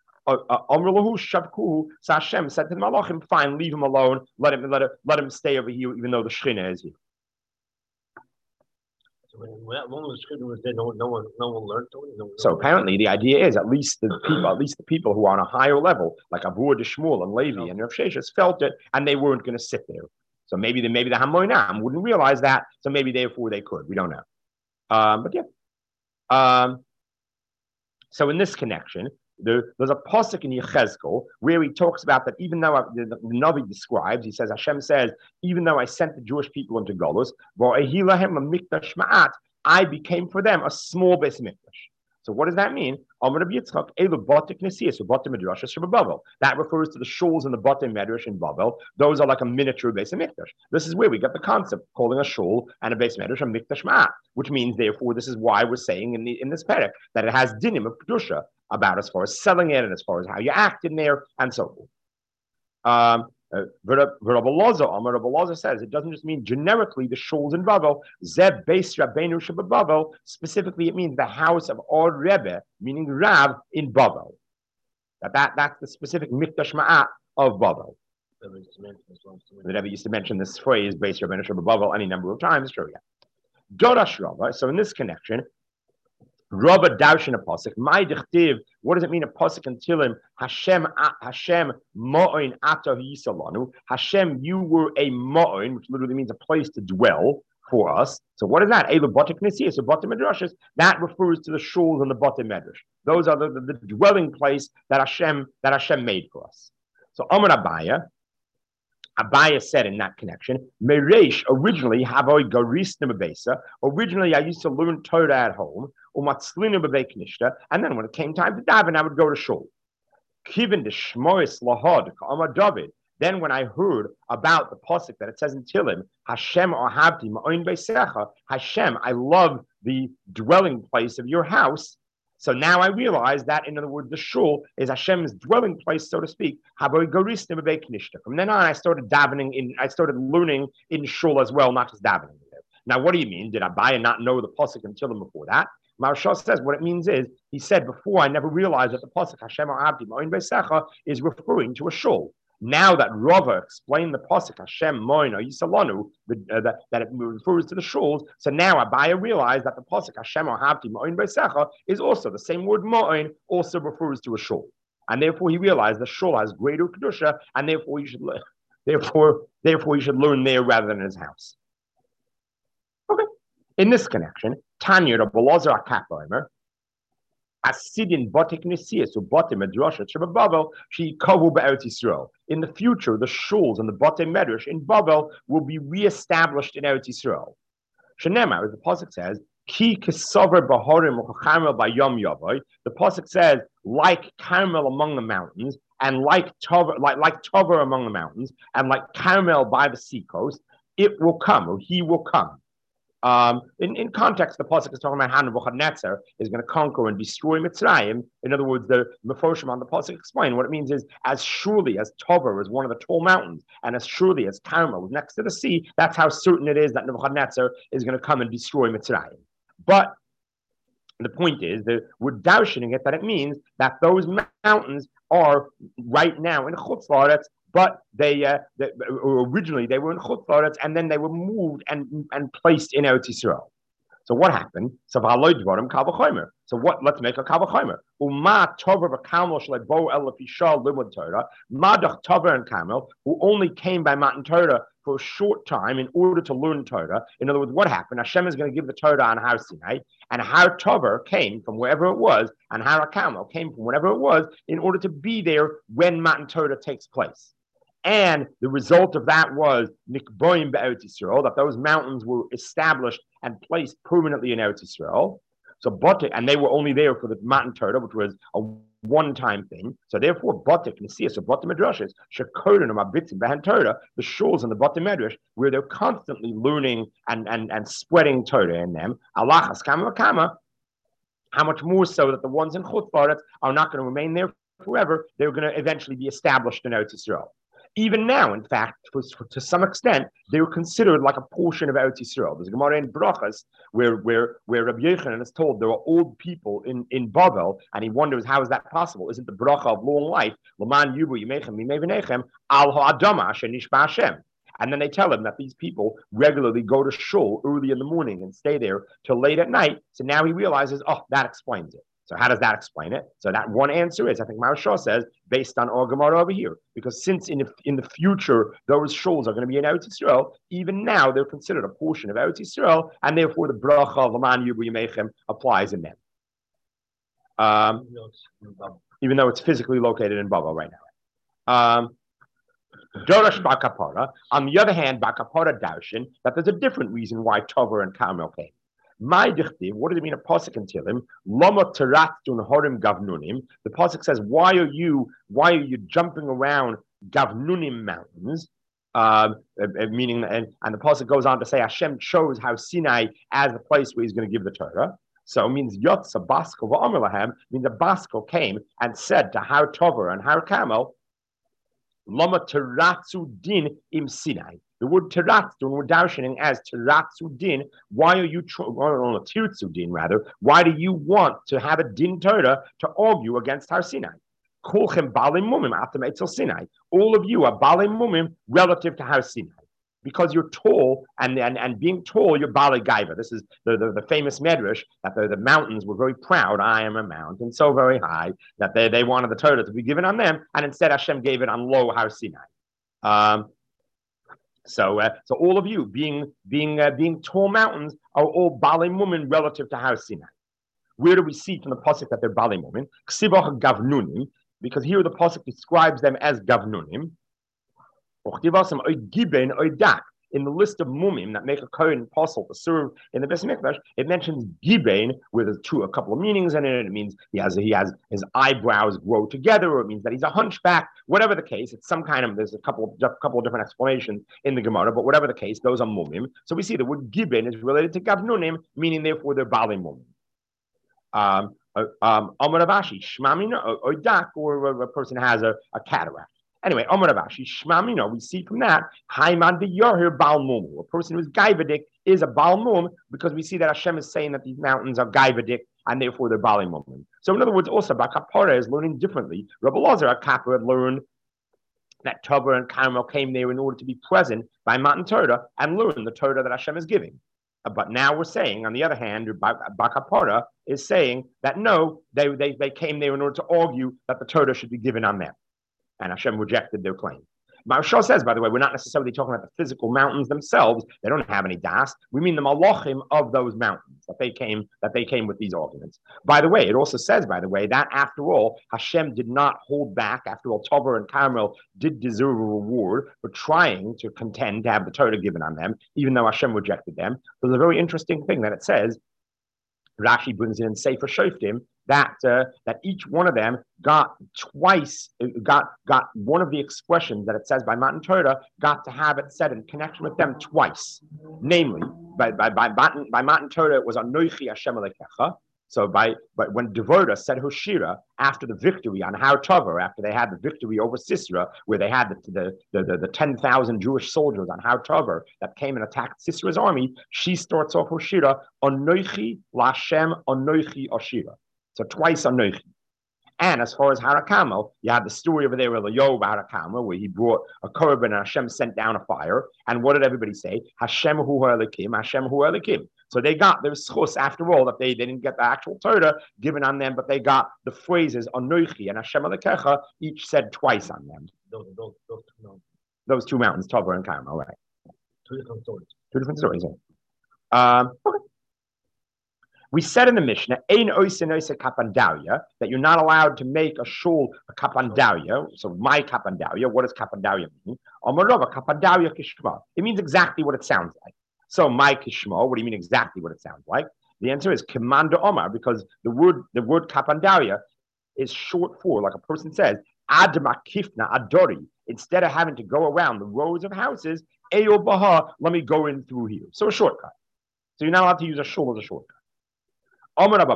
So Hashem said to the Malachim, fine, leave him alone. Let him stay over here, even though the Shechina is here. So when the Shechina was there, no one learned. So apparently, the idea is at least the people who are on a higher level, like Avur, de Shmuel, and Levi, and Rav Sheshes, felt it, and they weren't going to sit there. So maybe the Hamoinam wouldn't realize that. So maybe therefore they could. We don't know. But yeah. So in this connection, there's a pasuk in Yechezkel where he talks about that even though the Navi describes, he says, Hashem says, even though I sent the Jewish people into Golus, I became for them a small Beis Mikdash. So what does that mean? That refers to the shuls and the batim medrash in Babel. Those are like a miniature Beis Hamikdash. This is where we get the concept calling a shul and a Beis Medrash a mikdash ma'at, which means therefore this is why we're saying in this perek that it has dinim of kedusha about as far as selling it and as far as how you act in there and so forth. Rabbi Loza says it doesn't just mean generically the shuls in Babel. Zeb Beis Rabbeinu Babel. Specifically, it means the house of our Rebbe, meaning Rav in Babel. That's the specific mikdash ma'at of Babel. The Rebbe used to mention this phrase Beis Rabbeinu Babel any number of times. Sure, yeah. Dorash Rabba. So in this connection, Rabba Darshan a pasuk. My dichtiv. What does it mean a pasuk in Tilim? Hashem ma'oin ato yisalanu. Hashem, you were a ma'oin, which literally means a place to dwell for us. So what is that? Eva batim nesiyas, so batim medrashas. That refers to the shuls and the batim medrash. Those are the dwelling place that Hashem made for us. So Amar Abaya said in that connection, Mereish, originally, Havoi Garisna Mebesa, originally I used to learn Torah at home, Umatzlina Bebek Nishta, and then when it came time to daven, I would go to shul. Kivin de Shmois Lahod, Amar David. Then when I heard about the pasuk that it says in Tilim, Hashem Ohabti Ma'oin Beisecha, Hashem, I love the dwelling place of your house. So now I realize that, in other words, the shul is Hashem's dwelling place, so to speak. From then on, I started learning in shul as well, not just davening there. Now, what do you mean? Did Abaya not know the pasuk and Tilim before that? Maharsha says what it means is, he said before, I never realized that the pasuk Hashem Abdi Ma'oin Beisecha is referring to a shul. Now that Rava explained the pasuk Hashem Moin or Yisalanu, that it refers to the shuls, so now Abaya realized that the pasuk Hashem Ohavti Moin Beisecha is also the same word Moin, also refers to a shul, and therefore he realized the shul has greater kedusha, and therefore you should learn there rather than in his house. Okay, in this connection, Tanya Rabbi Elazar HaKappa Asidin Batik Nisiyas or Batim Medrash Sheba Babel, she kavu be'eretz Yisrael. In the future, the shuls and the Batim Medrash in Babel will be reestablished in Eretz Yisrael. Shenemar, as the pasuk says, Ki kisaver bahorim u'chacharmel bayom yavoi. The pasuk says, like Carmel among the mountains, and like Tover among the mountains, and like Carmel by the seacoast, it will come, or he will come. In context, the pasuk is talking about how Nebuchadnezzar is going to conquer and destroy Mitzrayim. In other words, the Meforshim on the pasuk explain what it means is, as surely as Tover is one of the tall mountains, and as surely as Carmel is next to the sea, that's how certain it is that Nebuchadnezzar is going to come and destroy Mitzrayim. But the point is that we're doubting it, that it means that those mountains are right now in Chutz La'aretz, but originally they were in Chutz La'aretz, and then they were moved and placed in Eretz Yisrael. So what happened? So what? Let's make a kal v'chomer. Uma tover v'kamel shlebo el lefishal limud Torah. Madach tover and Kamel, who only came by Matan Torah for a short time in order to learn Torah. In other words, what happened? Hashem is going to give the Torah on Har Sinai, and Har Tover came from wherever it was, and Har Kamel came from whatever it was, in order to be there when Matan Torah takes place. And the result of that was Nikboim be'Eretz Yisrael, that those mountains were established and placed permanently in Eretz Yisrael. So Batik, and they were only there for the Matan Torah, which was a one-time thing. So therefore, Batik, Nesiyas, or Batim Medrashes, Shekorin, or Mabitzim, Behan Torah, the shuls and the Batim Medrash, where they're constantly learning and spreading Torah in them. Allah Haskama Kama, how much more so that the ones in Chutz La'aretz are not going to remain there forever, they're going to eventually be established in Eretz Yisrael. Even now, in fact, to some extent, they were considered like a portion of Eretz Yisrael. There's a Gemara in Brachas where Rabbi Yochanan is told there are old people in Babel, and he wonders, how is that possible? Isn't the bracha of long life, Laman Yubu Yimechem Mimei V'nechem, Al Ha'adama Asher Nishba Hashem? And then they tell him that these people regularly go to shul early in the morning and stay there till late at night. So now he realizes, oh, that explains it. So how does that explain it? So that one answer is, I think Maharsha says, based on our Gemara over here, because since in the future those shuls are going to be in Eretz Yisrael, even now they're considered a portion of Eretz Yisrael, and therefore the bracha of Laman Yubu Yimechem applies in them. Even though it's physically located in Babel right now. Dorash Bar Kapara. On the other hand, Bar Kapara Darshan, that there's a different reason why Tover and Carmel came. My dichtiv, what does it mean a pasuk in Tehillim? Lama teratzun horim gavnunim. The pasuk says, why are you jumping around gavnunim mountains? Meaning, and the pasuk goes on to say Hashem chose how Sinai as the place where He's going to give the Torah. So it means Yotza Basko va'amar lahem, means the Basko came and said to Har Tover and Har Camel, Lama teratzu din im Sinai. The word teratzu, we're darshaning as teratzu din. Why are you tirtzu din rather? Why do you want to have a din Torah to argue against Har Sinai? Kulchem balim mumim after Eitzel Sinai. All of you are balim mumim relative to Har Sinai. Because you're tall, and being tall, you're Bali Gaiva. This is the famous medrash that the mountains were very proud. I am a mountain so very high that they wanted the Torah to be given on them, and instead Hashem gave it on low Har Sinai. So all of you being tall mountains are all Bali Mumin relative to Har Sinai. Where do we see from the pasuk that they're Bali Mumin? Ksibach Gavnunim, because here the pasuk describes them as Gavnunim. In the list of mumim that make a kohen apostle to serve in the Beis Mikdash, it mentions gibein with a couple of meanings in it. It means he has his eyebrows grow together, or it means that he's a hunchback. Whatever the case, it's some kind of there's a couple of different explanations in the Gemara, but whatever the case, those are mumim. So we see the word gibein is related to gavnunim, meaning therefore they're bali mumim. Amar Avashi shmamina oidak, or a person has a cataract. Anyway, Amar Avashi, Shmamino, we see from that, Haiman de Yoher Baal Mum. A person who's Gaivadik is a Baal Mum, because we see that Hashem is saying that these mountains are Gaivadik, and therefore they're Baal Mum. So in other words, also, Bakapara is learning differently. Rabbi Lazar Kappa had learned that Tover and Carmel came there in order to be present by Matan Torah and learn the Torah that Hashem is giving. But now we're saying, on the other hand, Bakapara is saying that no, they came there in order to argue that the Torah should be given on them. And Hashem rejected their claim. Maharsha says, by the way, we're not necessarily talking about the physical mountains themselves. They don't have any das. We mean the malachim of those mountains that they came with these arguments. By the way, it also says, by the way, that after all, Hashem did not hold back. After all, Tover and Carmel did deserve a reward for trying to contend to have the Torah given on them, even though Hashem rejected them. There's a very interesting thing that it says. Rashi brings it in Sefer Shoftim that each one of them got one of the expressions that it says by Matan Torah, got to have it said in connection with them twice. Namely, by Matan Torah it was Anoichi Hashem Elokecha. So but when Devorah said Hoshira after the victory on Har Tover, after they had the victory over Sisera, where they had the 10,000 Jewish soldiers on Har Tover that came and attacked Sisera's army, she starts off Hoshira, Anoichi Lashem Anoichi Oshira. So twice Anoichi. And as far as Har HaKamel, you have the story over there of Eliyahu Har HaKamel, where he brought a korban and Hashem sent down a fire. And what did everybody say? Hashem hu ha'elikim, Hashem hu ha'elikim. So they got their schus after all, that they didn't get the actual Torah given on them, but they got the phrases Anoichi and Hashem Elokecha, each said twice on them. Those two mountains, Tover and Carmel, right? Two different stories. Two different stories, yeah. Okay. We said in the Mishnah, Ein oise kapandalia, that you're not allowed to make a shul a kapandalia. So my kapandalia, what does kapandalia mean? Amarova kapandalia kishma. It means exactly what it sounds like. So my kishma, what do you mean exactly what it sounds like? The answer is Kimanda Omar, because the word kapandalia is short for, like a person says, Adma kifna adori. Instead of having to go around the rows of houses, Eyo baha, let me go in through here. So a shortcut. So you're not allowed to use a shul as a shortcut. Rabbi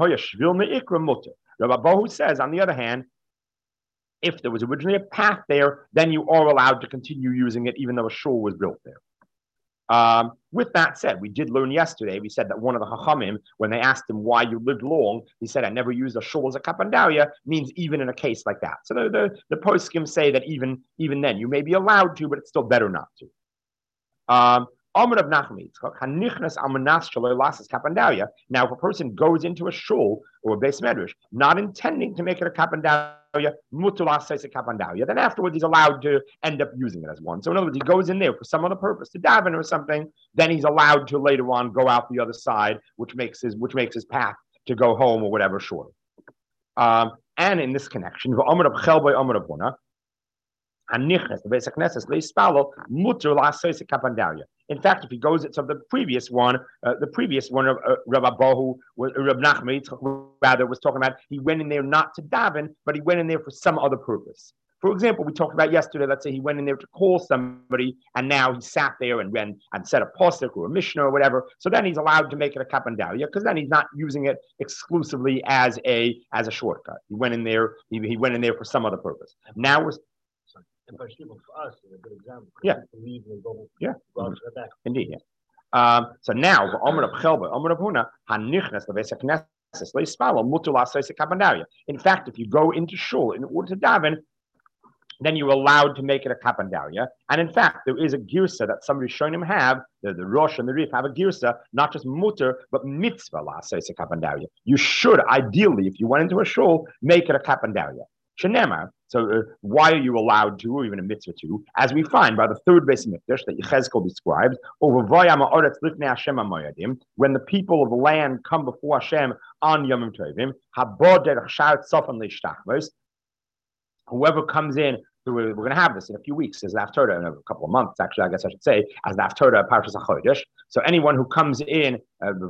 Bahu says, on the other hand, if there was originally a path there, then you are allowed to continue using it, even though a shul was built there. With that said, we did learn yesterday, we said that one of the Chachamim, when they asked him why you lived long, he said, I never used a shul as a kapandalia, means even in a case like that. So the poskim say that even then, you may be allowed to, but it's still better not to. Now, if a person goes into a shul or a beis medrash, not intending to make it a kapandalia, then afterwards he's allowed to end up using it as one. So in other words, he goes in there for some other purpose, to daven or something, then he's allowed to later on go out the other side, which makes his path to go home or whatever shorter. And in this connection, the basic necessary mutter la kapandalia. In fact, if he goes to the previous one of Rabbi Bohu, Rabbi Nachman rather was talking about, he went in there not to daven, but he went in there for some other purpose. For example, we talked about yesterday, let's say he went in there to call somebody and now he sat there and said a posuk or a mishnah or whatever. So then he's allowed to make it a kapandalia because then he's not using it exclusively as a shortcut. He went in there, he went in there for some other purpose. Now we're and for us is a good example. Yeah. Indeed, yeah. So now, in fact, if you go into shul in order to daven, then you're allowed to make it a kapandaria. And in fact, there is a girsa that some Rishonim have, the Rosh and the Rif have a girsa, not just mutter, but mitzvah la'aseh kapandaria. You should, ideally, if you went into a shul, make it a kapandaria. Shenema. So why are you allowed to, or even a mitzvah to? As we find by the third base mikdash that Yechezkel describes, when the people of the land come before Hashem on Yom Tovim, whoever comes in, we're going to have this in a few weeks as the Haftarah, in a couple of months, actually, I guess I should say, as the Haftarah Parshas HaChodesh. So anyone who comes in,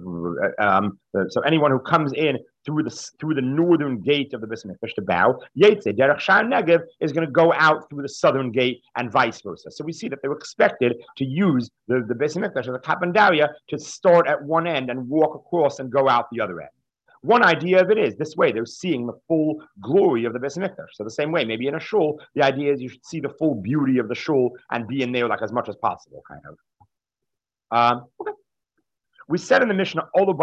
through the northern gate of the Beis Mikdash to bow, Yetze Derech Sha'ar Negev is going to go out through the southern gate and vice versa. So we see that they were expected to use the Beis Mikdash as a kapandaria to start at one end and walk across and go out the other end. One idea of it is this way, they're seeing the full glory of the Beis Mikdash. So the same way, maybe in a shul, the idea is you should see the full beauty of the shul and be in there like as much as possible, kind of. Okay. We said in the Mishnah,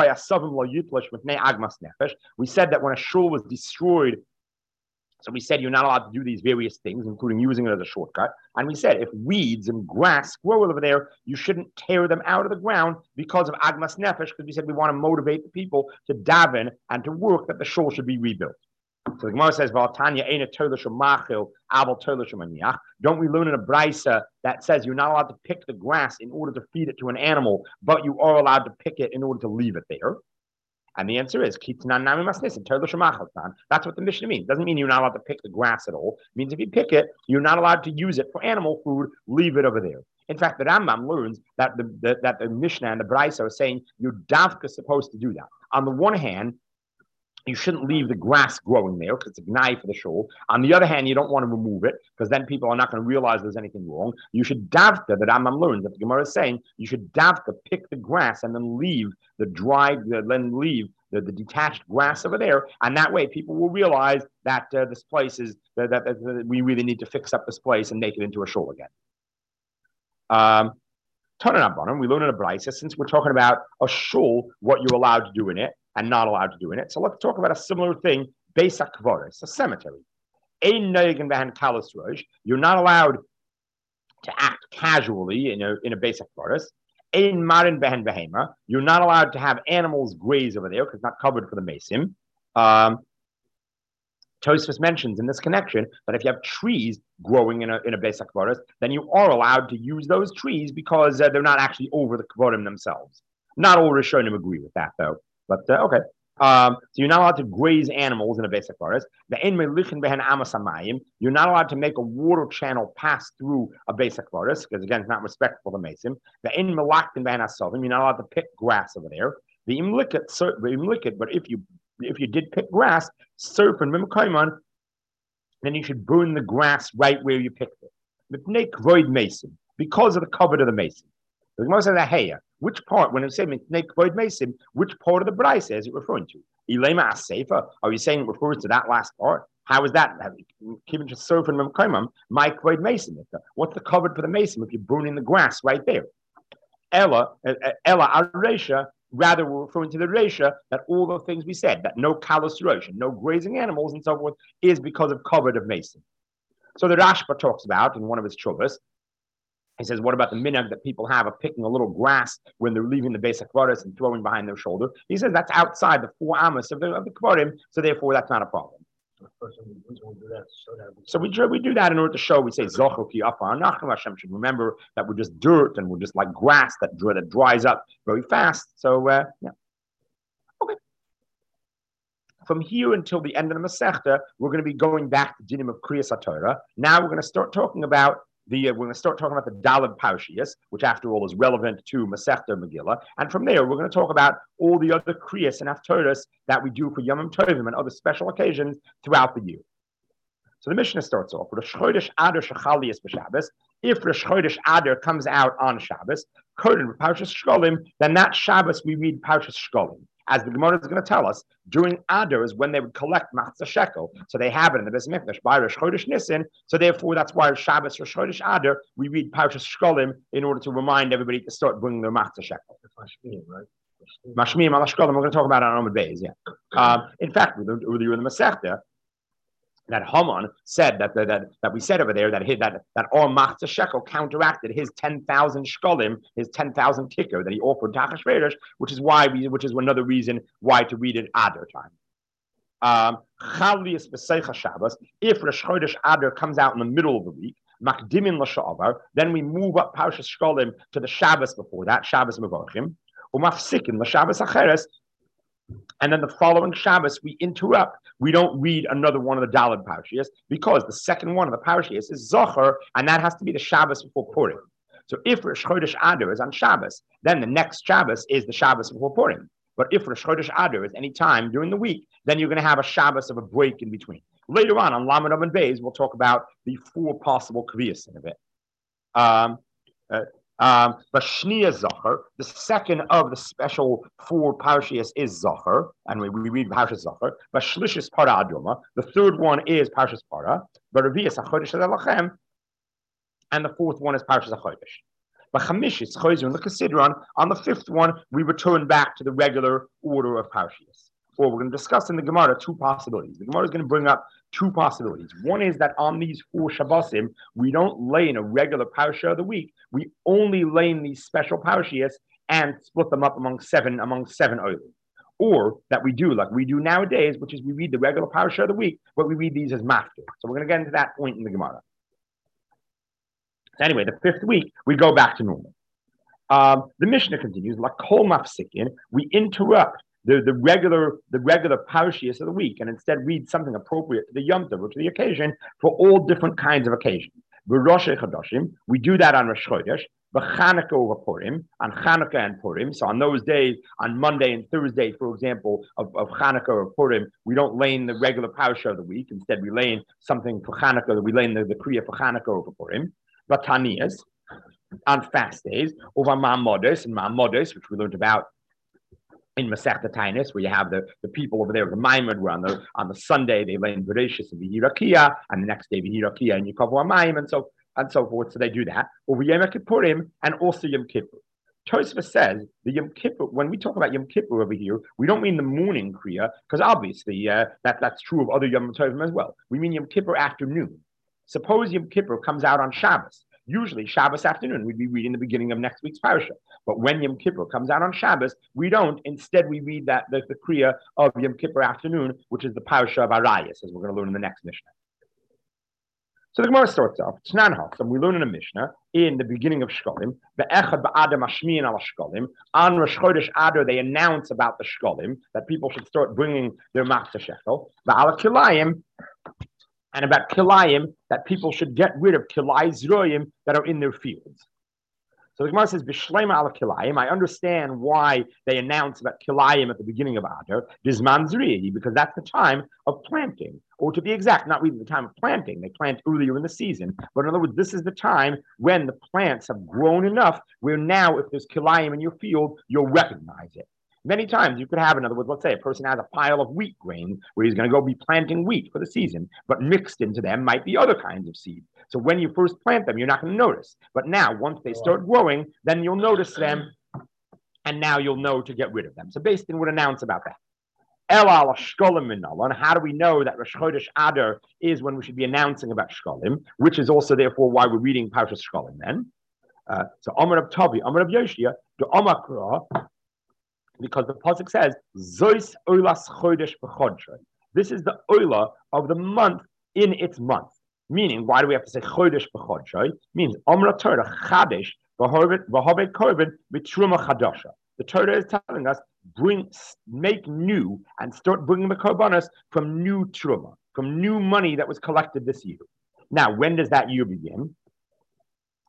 we said that when a shul was destroyed, so we said you're not allowed to do these various things, including using it as a shortcut. And we said if weeds and grass grow over there, you shouldn't tear them out of the ground because of agmas nefesh, because we said we want to motivate the people to daven and to work that the shul should be rebuilt. So the Gemara says, don't we learn in a brisa that says you're not allowed to pick the grass in order to feed it to an animal, but you are allowed to pick it in order to leave it there? And the answer is, that's what the Mishnah means. It doesn't mean you're not allowed to pick the grass at all. It means if you pick it, you're not allowed to use it for animal food, leave it over there. In fact, the Rambam learns that the Mishnah and the Brisa are saying you're davka supposed to do that. On the one hand, you shouldn't leave the grass growing there because it's a gnai for the shul. On the other hand, you don't want to remove it because then people are not going to realize there's anything wrong. You should davka, the Rambam learns that the Gemara is saying, you should davka pick the grass and then leave the detached grass over there. And that way people will realize that this place is, that we really need to fix up this place and make it into a shul again. We learn in a brisa, since we're talking about a shul, what you're allowed to do in it and not allowed to do in it. So let's talk about a similar thing, Beis HaKvoros, a cemetery. You're not allowed to act casually in a Beis HaKvoros. You're not allowed to have animals graze over there because it's not covered for the mesim. Tosfos mentions in this connection that if you have trees growing in a Beis HaKvoros, then you are allowed to use those trees because they're not actually over the Kvorim themselves. Not all Rishonim agree with that, though. But okay. So you're not allowed to graze animals in a Beis HaKvoros. You're not allowed to make a water channel pass through a Beis HaKvoros because again, it's not respectful to Mesim. You're not allowed to pick grass over there. But if you did pick grass, then you should burn the grass right where you picked it. Because of the covet of the mason. The Gemara says, hey, which part, when it says mason, which part of the brisa is it referring to? Ilema Asefa? Are you saying it refers to that last part? How is that? What's the covet for the mason if you're burning the grass right there? Ella Aresha. Rather, we're referring to the Resha that all the things we said, that no kalos rosh, no grazing animals and so forth, is because of covet of mason. So the Rashba talks about in one of his chuvas, he says, what about the minhag that people have of picking a little grass when they're leaving the Beis HaKvoros and throwing behind their shoulder? He says that's outside the 4 amos of the Kvorim, so therefore that's not a problem. So we do that in order to show, we say, Hashem should remember that we're just dirt and we're just like grass that dries up very fast. So, yeah. Okay. From here until the end of the Masechta, we're going to be going back to Dinim of Kriyas HaTorah. Now we're going to start talking about we're going to start talking about the Daled Parshias, which after all is relevant to Masechta Megillah. And from there, we're going to talk about all the other Kriyas and Haftorahs that we do for Yom Tovim and other special occasions throughout the year. So the Mishnah starts off with Rosh Chodesh Adar Shechalias b'Shabbos. If Rosh Chodesh Adar comes out on Shabbos, Koden with Parshas Shkolim, then that Shabbos we read Parshas Shkolim. As the Gemara is going to tell us, during Adar is when they would collect Machzah Shekel. So they have it in the Beis Mikdash by Rosh Chodesh Nisan. So therefore, that's why Shabbos Rosh Chodesh Adar we read Parshas Shkolim in order to remind everybody to start bringing their Machzah Shekel. Right? Mashmiyim ala Shkolim. We're going to talk about it on Amud Beis. Yeah. In fact, earlier in the Masechta, that Haman said that we said over there that all Machzah Shekel counteracted his 10,000 shkolim, his 10,000 ticker that he offered to Achashverosh, which is another reason why to read it Adar time. Chalias b'Seicha Shabbos. If Rosh Chodesh Adar comes out in the middle of the week, Makdimin l'Sha'avar, then we move up Parshas Shkolim to the Shabbos before that, Shabbos Mevorchim, Umafsikin l'Shabbos Acheres. And then the following Shabbos, we interrupt. We don't read another one of the Daled Parshias because the second one of the Parshias is Zohar, and that has to be the Shabbos before Purim. So if Rosh Chodesh Adar is on Shabbos, then the next Shabbos is the Shabbos before Purim. But if Rosh Chodesh Adar is any time during the week, then you're going to have a Shabbos of a break in between. Later on Lamed Amud Beis, we'll talk about the 4 possible Kviyas in a bit. But Shnia Zachar, the second of the special 4 Parshias is Zachar, and we read Parshas Zachar. But Shlishis Para Aduma, the third one is Parshas Para. But Revius HaChodesh Lachem, and the 4th one is Parshas HaChodesh. But Chamishis Chozun L'Kasidron, on the 5th one, we return back to the regular order of Parshias. Or we're going to discuss in the Gemara 2 possibilities. The Gemara is going to bring up 2 possibilities. One is that on these 4 Shabbosim, we don't lay in a regular Parsha of the week. We only lay in these special Parshias and split them up among 7 oilim. Or that we do like we do nowadays, which is we read the regular Parsha of the week, but we read these as maftir. So we're going to get into that point in the Gemara. So anyway, the 5th week, we go back to normal. The Mishnah continues, like kol mafsikin, we interrupt the regular Parshias of the week, and instead read something appropriate to the Yom Tov or to the occasion for all different kinds of occasions. Rosh Chodashim, we do that on Rosh Chodesh. Chanukah over Purim, on Chanukah and Purim. So on those days, on Monday and Thursday, for example, of Chanukah or Purim, we don't lay in the regular Parsha of the week. Instead, we lay in something for Chanukah. We lay in the Kriya for Chanukah over Purim. But Taniyas, on fast days, over Ma'amodos, and Ma'amodos, which we learned about in Masechta Tainis, where you have the people over there, the Maimon, where on the Sunday they lay in Bereshis and V'hirakia, and the next day V'hirakia and Yikavu Amayim, and so forth. So they do that over Yom Kippurim and also Yom Kippur. Tosfos says the Yom Kippur. When we talk about Yom Kippur over here, we don't mean the morning Kriya, because obviously that's true of other Yom Tovim as well. We mean Yom Kippur afternoon. Suppose Yom Kippur comes out on Shabbos. Usually Shabbos afternoon, we'd be reading the beginning of next week's parasha. But when Yom Kippur comes out on Shabbos, we don't. Instead, we read the Kriya of Yom Kippur afternoon, which is the parasha of Arayas, as we're going to learn in the next Mishnah. So the Gemara starts off, and we learn in a Mishnah in the beginning of Shkolim, the Echad Ba'adam Ashmiyan ala Shkolim. On Rosh Chodesh Adar, they announce about the Shkolim, that people should start bringing their Machzah Shekel. Ba'ala Kilayim, and about Kilayim, that people should get rid of Kilai Zroyim that are in their fields. So the Gemara says, B'shleima ala Kilayim. I understand why they announce about Kilayim at the beginning of Adar, Dizman Zriyi, because that's the time of planting. Or to be exact, not really the time of planting. They plant earlier in the season. But in other words, this is the time when the plants have grown enough where now if there's Kilayim in your field, you'll recognize it. Many times you could have, in other words, let's say a person has a pile of wheat grain where he's going to go be planting wheat for the season, but mixed into them might be other kinds of seed. So when you first plant them, you're not going to notice. But now, once they start growing, then you'll notice them, and now you'll know to get rid of them. So Beis Din would announce about that. And how do we know that Rosh Chodesh Adar is when we should be announcing about Shkolim, which is also therefore why we're reading Parshas Shkolim then. So Amar of Tavi, Amar of Yoshia, the Omakra, because the pasuk says, Zois Olas Chodesh B'Chodshoi. This is the Ola of the month in its month. Meaning, why do we have to say Chodesh B'Chodshoi? Means Amra Torah Chadesh V'Hoved Korban B'Truma Chadasha. The Torah is telling us, make new and start bringing the korbanos from new truma, from new money that was collected this year. Now, when does that year begin?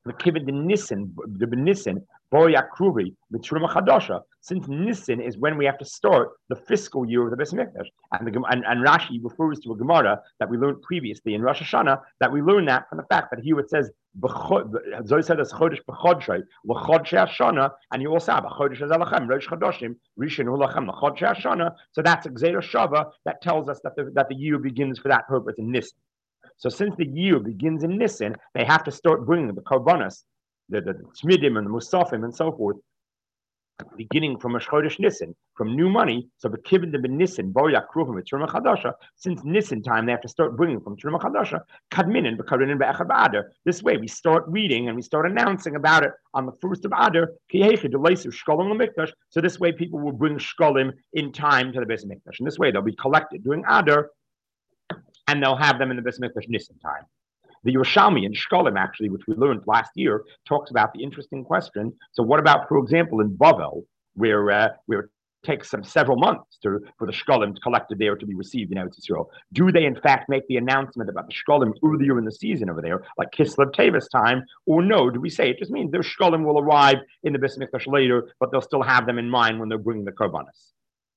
the Nissen, Boya Kruvi, the Truma Chadasha, since Nissen is when we have to start the fiscal year of the Beis Mikdash. And Rashi refers to a Gemara that we learned previously in Rosh Hashanah, that we learned that from the fact that here it says, Zoy said as Chodesh B'chodshei, L'chodshei Hashana, and you also have a Chodesh Azalachem, Rosh Chodoshim, Rishon Hulachem, L'chodshei Hashana. So that's a Gzeira Shava that tells us that the year begins for that purpose in Nissen. So since the year begins in Nissen, they have to start bringing the Karbanas, the Tzmidim and the Musafim and so forth, beginning from Rosh Chodesh Nissen, from new money. So the Kibbutz de Nissen, Boya Kruvim, Truma Chadasha, since Nissen time, they have to start bringing from Truma Chadasha, Kadminin, Bekarinin, Be'echad Ba'adar. This way, we start reading and we start announcing about it on the first of Adar, Kiyechi, the Leisu, Shkolim Mikdash. So this way, people will bring Shkolim in time to the Beis Mikdash. And this way, they'll be collected during Adar, and they'll have them in the Beis Mikdash Nissen time. The Yerushalmi in Shkolim, actually, which we learned last year, talks about the interesting question. So what about, for example, in Bavel, where it takes several months for the Shkolim collected there to be received in Eretz Yisrael? Do they, in fact, make the announcement about the Shkolim earlier in the season over there, like Kislev Tevis time, or no? Do we say it just means their Shkolim will arrive in the Beis Mikdash later, but they'll still have them in mind when they're bringing the Korbanos?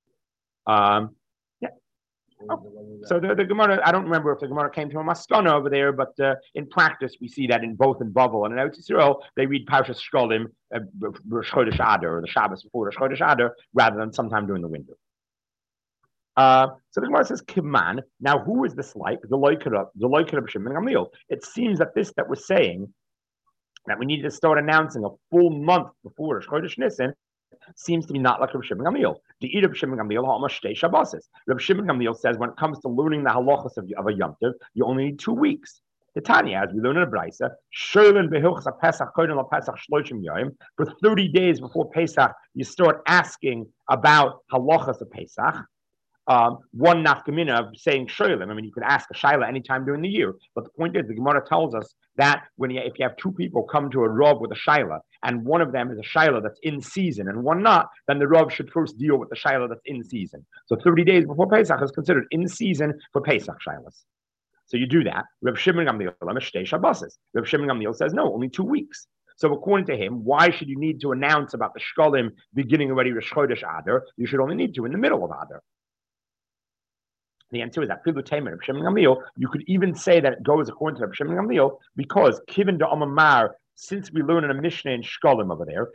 Oh. So the Gemara, I don't remember if the Gemara came to a Maskana over there, but in practice we see that in both in Bavel and in Eretz Yisrael, they read Parshas Shkolim, Rosh Chodesh Adar, or the Shabbos before Rosh Chodesh Adar, rather than sometime during the winter. So the Gemara says Kiman. Now, who is this like? The Loikar Shimon Gamliel. It seems that this that we're saying that we need to start announcing a full month before Rosh Chodesh Nissen seems to be not like Reb Shimon Gamliel. The Reb Shimon Gamliel ha'amash shtei Shabbosos. Reb Shimon Gamliel says when it comes to learning the halachas of a Yom Tov, you only need 2 weeks. The Tanya, as we learn in the Brisa, Sholin behilchas Pesach koden Pesach shloshim yom. For 30 days before Pesach, you start asking about halachas of Pesach. One nafkamina of saying sholim. I mean, you could ask a shaila anytime during the year, but the point is, the Gemara tells us that if you have 2 people come to a Rav with a shaila, and one of them is a shaila that's in season and one not, then the Rav should first deal with the shaila that's in season. So 30 days before Pesach is considered in season for Pesach shailas. So you do that. Reb Shimon Gamliel shtei Shabbosos. Reb Shimon Gamliel says no, only 2 weeks. So according to him, why should you need to announce about the shkolim beginning already Rosh Chodesh Adar? You should only need to in the middle of Adar. The answer is that Reb Shimon Gamliel, you could even say that it goes according to Reb Shimon Gamliel, because Kivin de Amamar, since we learn in a Mishnah in Shkolim over there,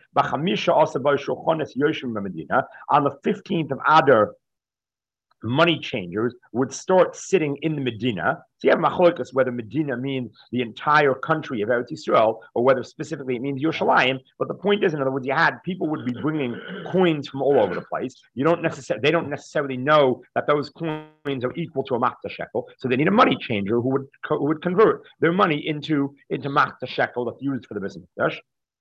on the 15th of Adar, money changers would start sitting in the Medina. So you have machlokas whether Medina means the entire country of Eretz Yisrael or whether specifically it means Yerushalayim. But the point is, in other words, people would be bringing coins from all over the place. They don't necessarily know that those coins are equal to a machzah shekel. So they need a money changer who would convert their money into machzah shekel that's used for the Beis Mikdash.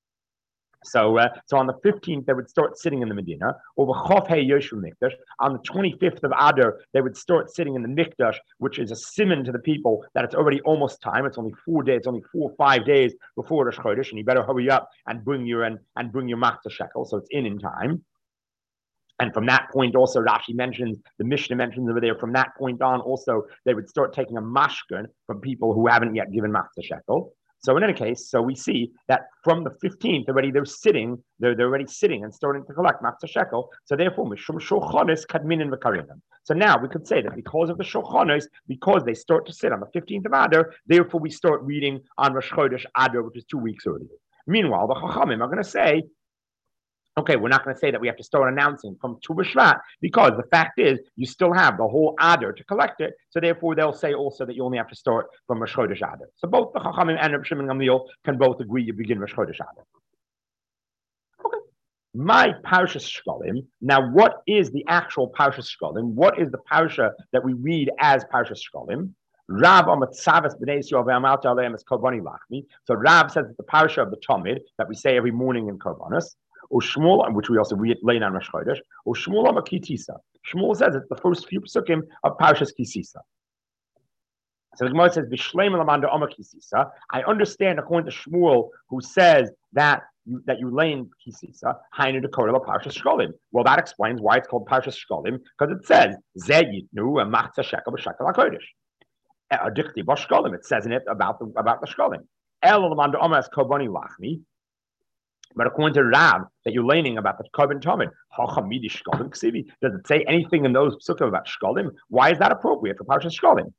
So on the 15th, they would start sitting in the Medina. Over Chof Hey Yoshua Mikdash. On the 25th of Adar, they would start sitting in the Mikdash, which is a siman to the people that it's already almost time. It's only 4 days. It's only 4 or 5 days before Rosh Chodesh, and you better hurry up and bring your machzah shekel. So it's in time. And from that point, also Rashi mentions, the Mishnah mentions over there. From that point on, also they would start taking a mashkan from people who haven't yet given machzah shekel. So in any case, so we see that from the 15th already they're already sitting and starting to collect machzah shekel. So therefore, mishum shulchanos kadminin v'karinim. So now we could say that because of the shulchanos, because they start to sit on the 15th of Adar, therefore we start reading on Rosh Chodesh Adar, which is 2 weeks earlier. Meanwhile, the Chachamim are going to say, okay, we're not going to say that we have to start announcing from Tu B'Shvat, because the fact is you still have the whole Adar to collect it. So therefore, they'll say also that you only have to start from Rosh Chodesh Adar. So both the Chachamim and Reb Shimon Gamliel can both agree you begin Rosh Chodesh Adar. Okay. My Parshas Shkolim. Now, what is the actual Parshas Shkolim? What is the Parsha that we read as Parshas Shkolim? Rav Amatzavis B'nei Yisrael ve'amalta aleim es Karbani Lachmi. So Rav says that the Parsha of the Talmud that we say every morning in Karbanos, or Shmuel, which we also read later on Rosh Chodesh, or Shmuel Amakitisa. Shmuel says it's the first few psukim of Parshas Kisisa. So the Gemara says, "B'shleim lamanda Amakisisa." I understand according to Shmuel, who says that you lay in Kisisa, Hainu Dekorah Parshas Shkolim. Well, that explains why it's called Parshas Shkolim, because it says Zeh Yitnu a Machzah Shekel b'Shekel HaKodesh. It says in it about the Shkolim. El Lamanda Omas Kobani Lachmi. But according to Rav, that you're learning about the Korban Tamid, does it say anything in those psukim about Shkolim? Why is that appropriate for Parshas Shkolim?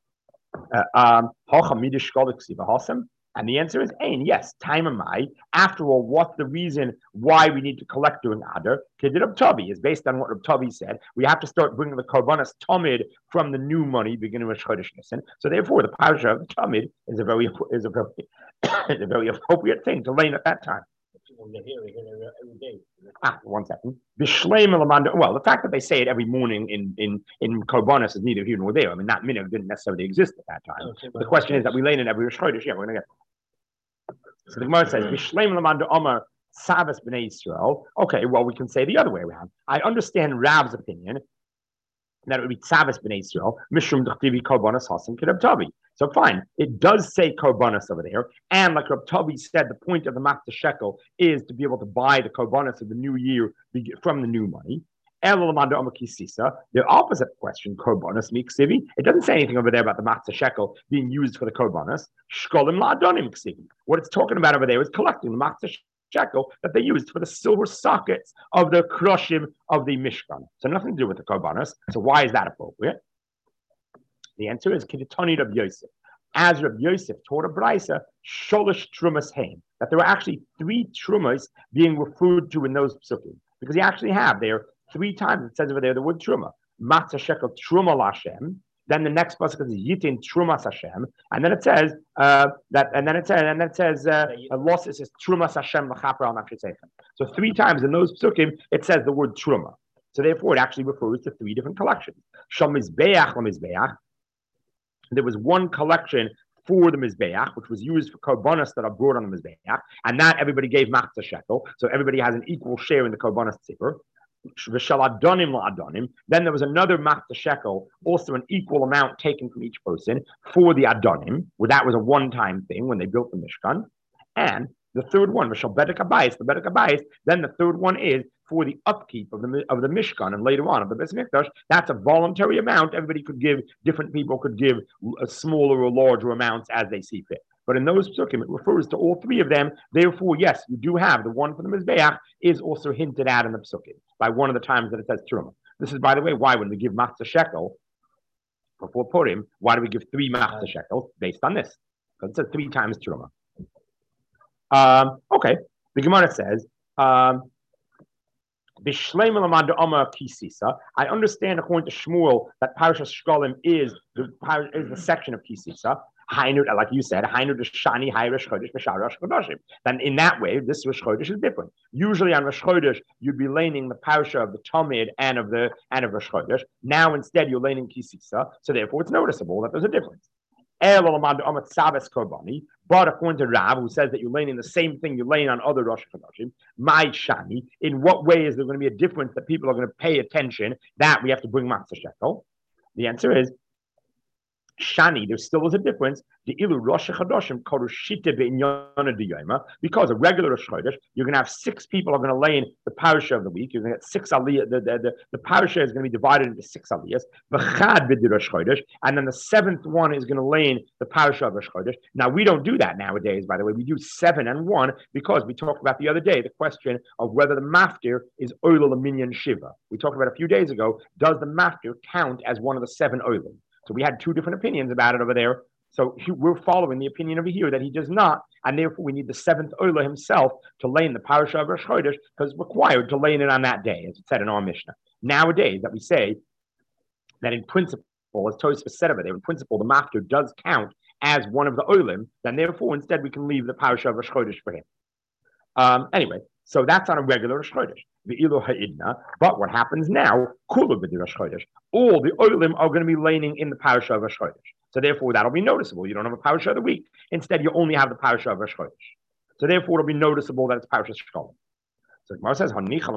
And the answer is Ain. Yes, time am I. After all, what's the reason why we need to collect during Adar? Kedid Reb Tavi is based on what Reb Tavi said. We have to start bringing the Korbanos Tamid from the new money beginning with Chodesh Nisan. So therefore, the Parsha of the Tamid is a very appropriate thing to learn at that time. Every day. 1 second. Well, the fact that they say it every morning in Korbanos is neither here nor there. I mean, that minhag didn't necessarily exist at that time. The question is that we learn in every Rosh Chodesh. Yeah, we're going to get. So the Gemara says, "Bishleim lamanda Omer Savas b'nei Yisrael." Okay, well, we can say the other way around. I understand Rav's opinion that it would be Savas b'nei Yisrael, Mishum d'chtivi Korbanos hasim k'Reb Tavi. So fine, it does say Korbanos over there, and like Reb Tavi said, the point of the Matzah Shekel is to be able to buy the Korbanos of the new year from the new money. The opposite question, Korbanos miksivi. It doesn't say anything over there about the Matzah Shekel being used for the Korbanos. Shkolim la'adonim ksivi. What it's talking about over there is collecting the Matzah Shekel that they used for the silver sockets of the krushim of the Mishkan. So nothing to do with the Korbanos. So why is that appropriate? The answer is Kiditoni Reb Yosef. As Reb Yosef taught a brisa, Sholish Trumas Haim, that there were actually 3 Trumas being referred to in those psukim. Because you actually have there 3 times it says over there the word Truma. Matzah Shekel Truma Lashem. Then the next pasuk is Yitin Trumas Hashem, and then it says loss it says Trumas Hashem l'chaper al nafsheseichem. So 3 times in those psukim it says the word Truma. So therefore it actually refers to 3 different collections. Shal Mizbeach LaMizbeach. There was one collection for the Mizbeach, which was used for Korbanos that are brought on the Mizbeach, and that everybody gave Matzah Shekel, so everybody has an equal share in the Korbanos tzipur. Then there was another Matzah Shekel, also an equal amount taken from each person for the Adonim, where that was a one-time thing when they built the Mishkan. And the third one, the Bedek Habayis, then the third one is for the upkeep of the Mishkan and later on of the Beis Mikdash. That's a voluntary amount. Everybody could give, different people could give smaller or larger amounts as they see fit. But in those psukim, it refers to all 3 of them. Therefore, yes, you do have the one for the Mizbeach is also hinted at in the psukim by one of the times that it says Truma. This is, by the way, why when we give Matzah Shekel before Purim, why do we give 3 Matzah Shekels based on this? Because it says 3 times Truma. Okay, the Gemara says, I understand according to Shmuel that Parashas Shkolim is the section of Kisisa. Like you said, then in that way, this Rosh Chodesh is different. Usually on Rosh Chodesh, you'd be laning the Parsha of the Tamid and of Rosh Chodesh. Now instead, you're laning Kisisa, so therefore it's noticeable that there's a difference. But according to Rav, who says that you're laying the same thing you're laying on other Rosh Chodeshim, my shani, in what way is there going to be a difference that people are going to pay attention that we have to bring Matzah Shekel? The answer is Shani, there still is a difference. The ilu Rosh Chodoshim korushite be'inyana diyoma, because a regular Rosh Chodesh, you're going to have 6 people are going to lay in the parasha of the week. You're going to get 6 aliyah. The parasha is going to be divided into 6 aliyahs. V'chad b'di Rosh Chodesh, and then the 7th one is going to lay in the parasha of Rosh Chodesh. Now we don't do that nowadays. By the way, we do 7 and 1 because we talked about the other day the question of whether the maftir is oil or minyan shiva. We talked about a few days ago. Does the maftir count as one of the 7 oilim? So we had 2 different opinions about it over there. So we're following the opinion over here that he does not, and therefore we need the 7th Ola himself to lay in the parasha of Rosh Chodesh because it's required to lay in it on that day, as it said in our Mishnah. Nowadays, that we say that in principle, as Tosfos said over there, in principle, the maftir does count as one of the Olim, then therefore instead we can leave the parasha of Rosh Chodesh for him. Anyway, so that's on a regular Rosh Chodesh. But what happens now? All the olim are going to be laning in the parasha of Rosh Chodesh. So therefore, that'll be noticeable. You don't have a parasha of the week. Instead, you only have the parasha of Rosh Chodesh. So therefore, it'll be noticeable that it's parasha Shkolim. So Gemara says,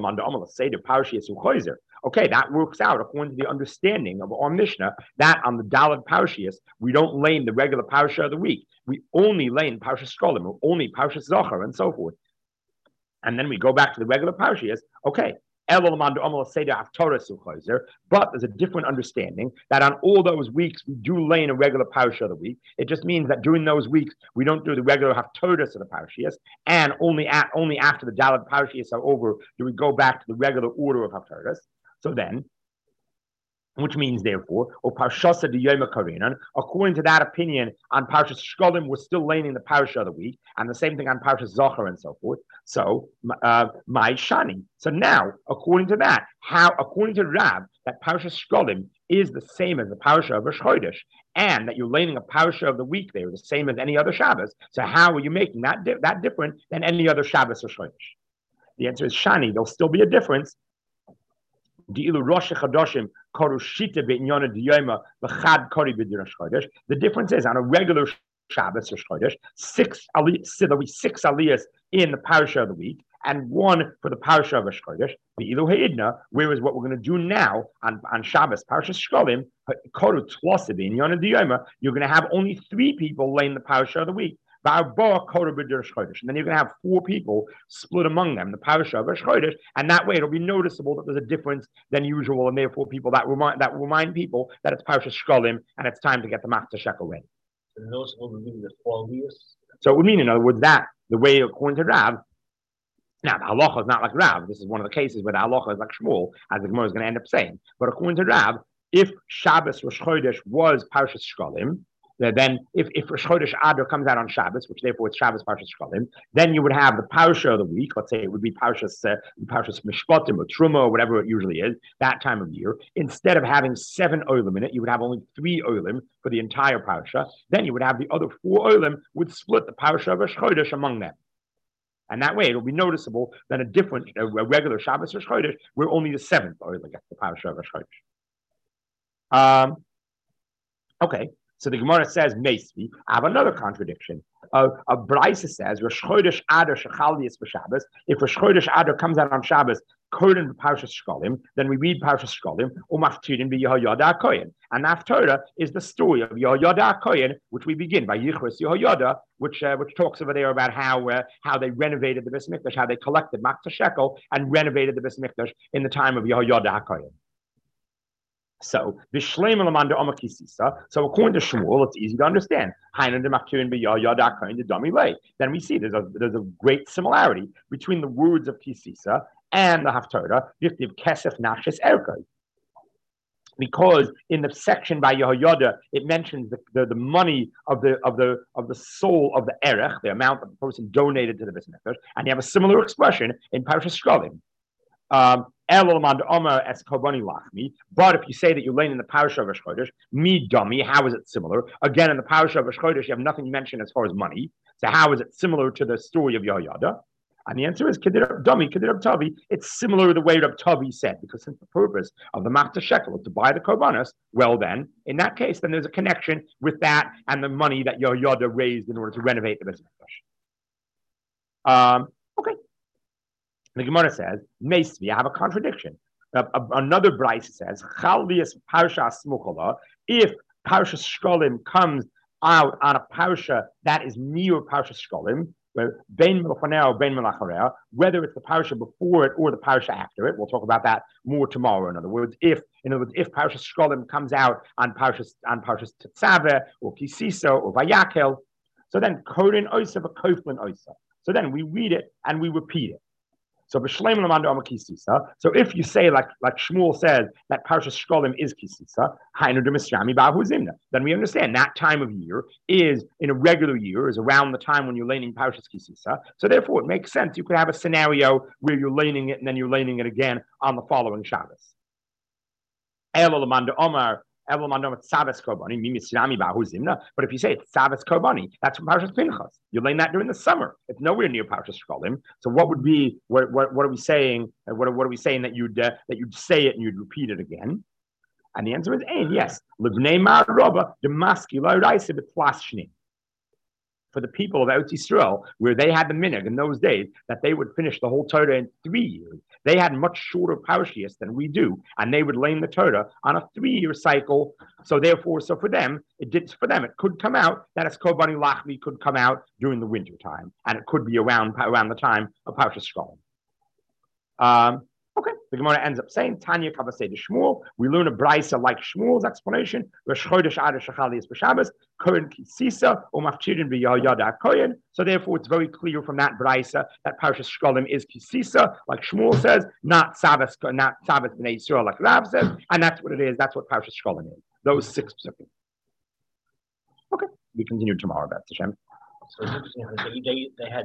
okay, that works out according to the understanding of our Mishnah that on the Daled Parashiyas, we don't lane the regular parasha of the week. We only lane parasha Shkolim, or only parasha Zachar, and so forth. And then we go back to the regular parashiyas. Okay, But there's a different understanding that on all those weeks we do lay in a regular parsha of the week. It just means that during those weeks we don't do the regular haftorahs of the parashiyas, and only after the Daled parashiyas are over do we go back to the regular order of haftorahs. So then, which means, therefore, or Parshasa de Yoma Karinan, according to that opinion, on Parshas Shkolim, we're still laying in the Parsha of the week, and the same thing on Parshas Zohar and so forth. So, my Shani. So now, according to that, according to Rav, that Parshas Shkolim is the same as the Parsha of Rosh Chodesh, and that you're laying a Parsha of the week there, the same as any other Shabbos. So how are you making that different than any other Shabbos or Chodesh? The answer is Shani. There'll still be a difference. The difference is on a regular Shabbos or Chodesh, there'll be 6 aliyahs in the parasha of the week and 1 for the parasha of Rosh Chodesh. Whereas what we're going to do now on Shabbos, Parasha Shkolim, you're going to have only 3 people laying the parasha of the week. And then you're going to have 4 people split among them, the parasha of Rosh Chodesh, and that way it'll be noticeable that there's a difference than usual, and therefore people that remind people that it's parasha Shkolim and it's time to get the Machzah Shekel ready. So it would mean, in other words, that the way according to Rav. Now the halacha is not like Rav. This is one of the cases where the halacha is like Shmuel, as the Gemara is going to end up saying. But according to Rav, if Shabbos Rosh Chodesh was parasha Shkolim, then if Rosh Chodesh Adar comes out on Shabbos, which therefore it's Shabbos Parshas Shkolim, then you would have the Parsha of the week. Let's say it would be Parshas Mishpatim or Truma or whatever it usually is that time of year. Instead of having 7 olim in it, you would have only 3 olim for the entire Parsha. Then you would have the other 4 olim would split the Parsha of Rosh Chodesh among them. And that way, it'll be noticeable than a regular Shabbos Rosh Chodesh, where only the 7th oil gets the Parsha of Rosh Chodesh. Okay. So the Gemara says, Meisvi, I have another contradiction. A Braisa says, Rosh Chodesh Adar Shechalias b'Shabbos. If Rosh Chodesh Adar comes out on Shabbos, Koden b'Parshas Shkolim, then we read Parshas Shkolim, Umaftirin b'Yehoyada HaKoyen. And Haftarah is the story of Yehoyada HaKoyen, which we begin by Yichros Yehoyada, which talks over there about how they renovated the Beis Mikdash, how they collected Machzah Shekel and renovated the Beis Mikdash in the time of Yehoyada HaKoyen. So, so according to Shmuel, it's easy to understand. Then we see there's a great similarity between the words of Kisisa and the Haftarah, Kesef Nachshis Erkoi. Because in the section by Yehoyada, it mentions the money of the soul of the erech, the amount that the person donated to the Beis Mikdash, and you have a similar expression in Parashas Shkolim. But if you say that you're laying in the parasha of Rosh Chodesh, me dummy, how is it similar? Again, in the parasha of Rosh Chodesh, you have nothing mentioned as far as money. So how is it similar to the story of Yehoyada? And the answer is Kedir dummy, Kedir Tavi. It's similar to the way Rab Tavi said, because since the purpose of the Machzah Shekel is to buy the korbanos, well then, in that case, then there's a connection with that and the money that Yehoyada raised in order to renovate the Beis Mikdash. Okay. The Gemara says, Meisvi, I have a contradiction. Another Braisa says, Chalvias Parsha Smuchala, if Parsha Shkolim comes out on a Parsha that is near Parsha Shkolim, whether it's the Parsha before it or the Parsha after it. We'll talk about that more tomorrow. In other words, if Parsha Shkolim comes out on Parsha Tetzaveh or Kisisa or Vayakel, so then Korin Oisa v'Koflin Oisa. So then we read it and we repeat it. So so if you say like Shmuel says that Parshas Shkolim is Kisisa, then we understand that time of year is in a regular year is around the time when you're laning Parshas Kisisa. So therefore, it makes sense. You could have a scenario where you're laning it and then you're laning it again on the following Shabbos. But if you say it's Sabbath Kobani, that's from Parshas Pinchas. You're laying that during the summer. It's nowhere near Parshas Shkolim. So what would be what are we saying? What are we saying that you'd say it and you'd repeat it again? And the answer is yes. For the people of Eretz Yisrael, where they had the minhag in those days that they would finish the whole Torah in 3 years. They had much shorter parashiyos than we do, and they would lay the Torah on a 3-year cycle. So for them, it could come out that as Kobani Lachli could come out during the winter time, and it could be around the time of Parashas Shkolim. Okay. the Gemara ends up saying, Tanya Kavasei de Shmuel. We learn a brisa like Shmuel's explanation. Rosh Chodesh Adar Shachali is B'Shabbos, Kohen Kisisa, Umafchirin B'Yada Kohen. So therefore, it's very clear from that brisa that Parshas Shkolim is Kisisa, like Shmuel says, not Sabbath B'nai Yisrael, like Rav says, and that's what it is. That's what Parshas Shkolim is. Those 6 specific. Okay, we continue tomorrow. That's Hashem. So it's interesting how they had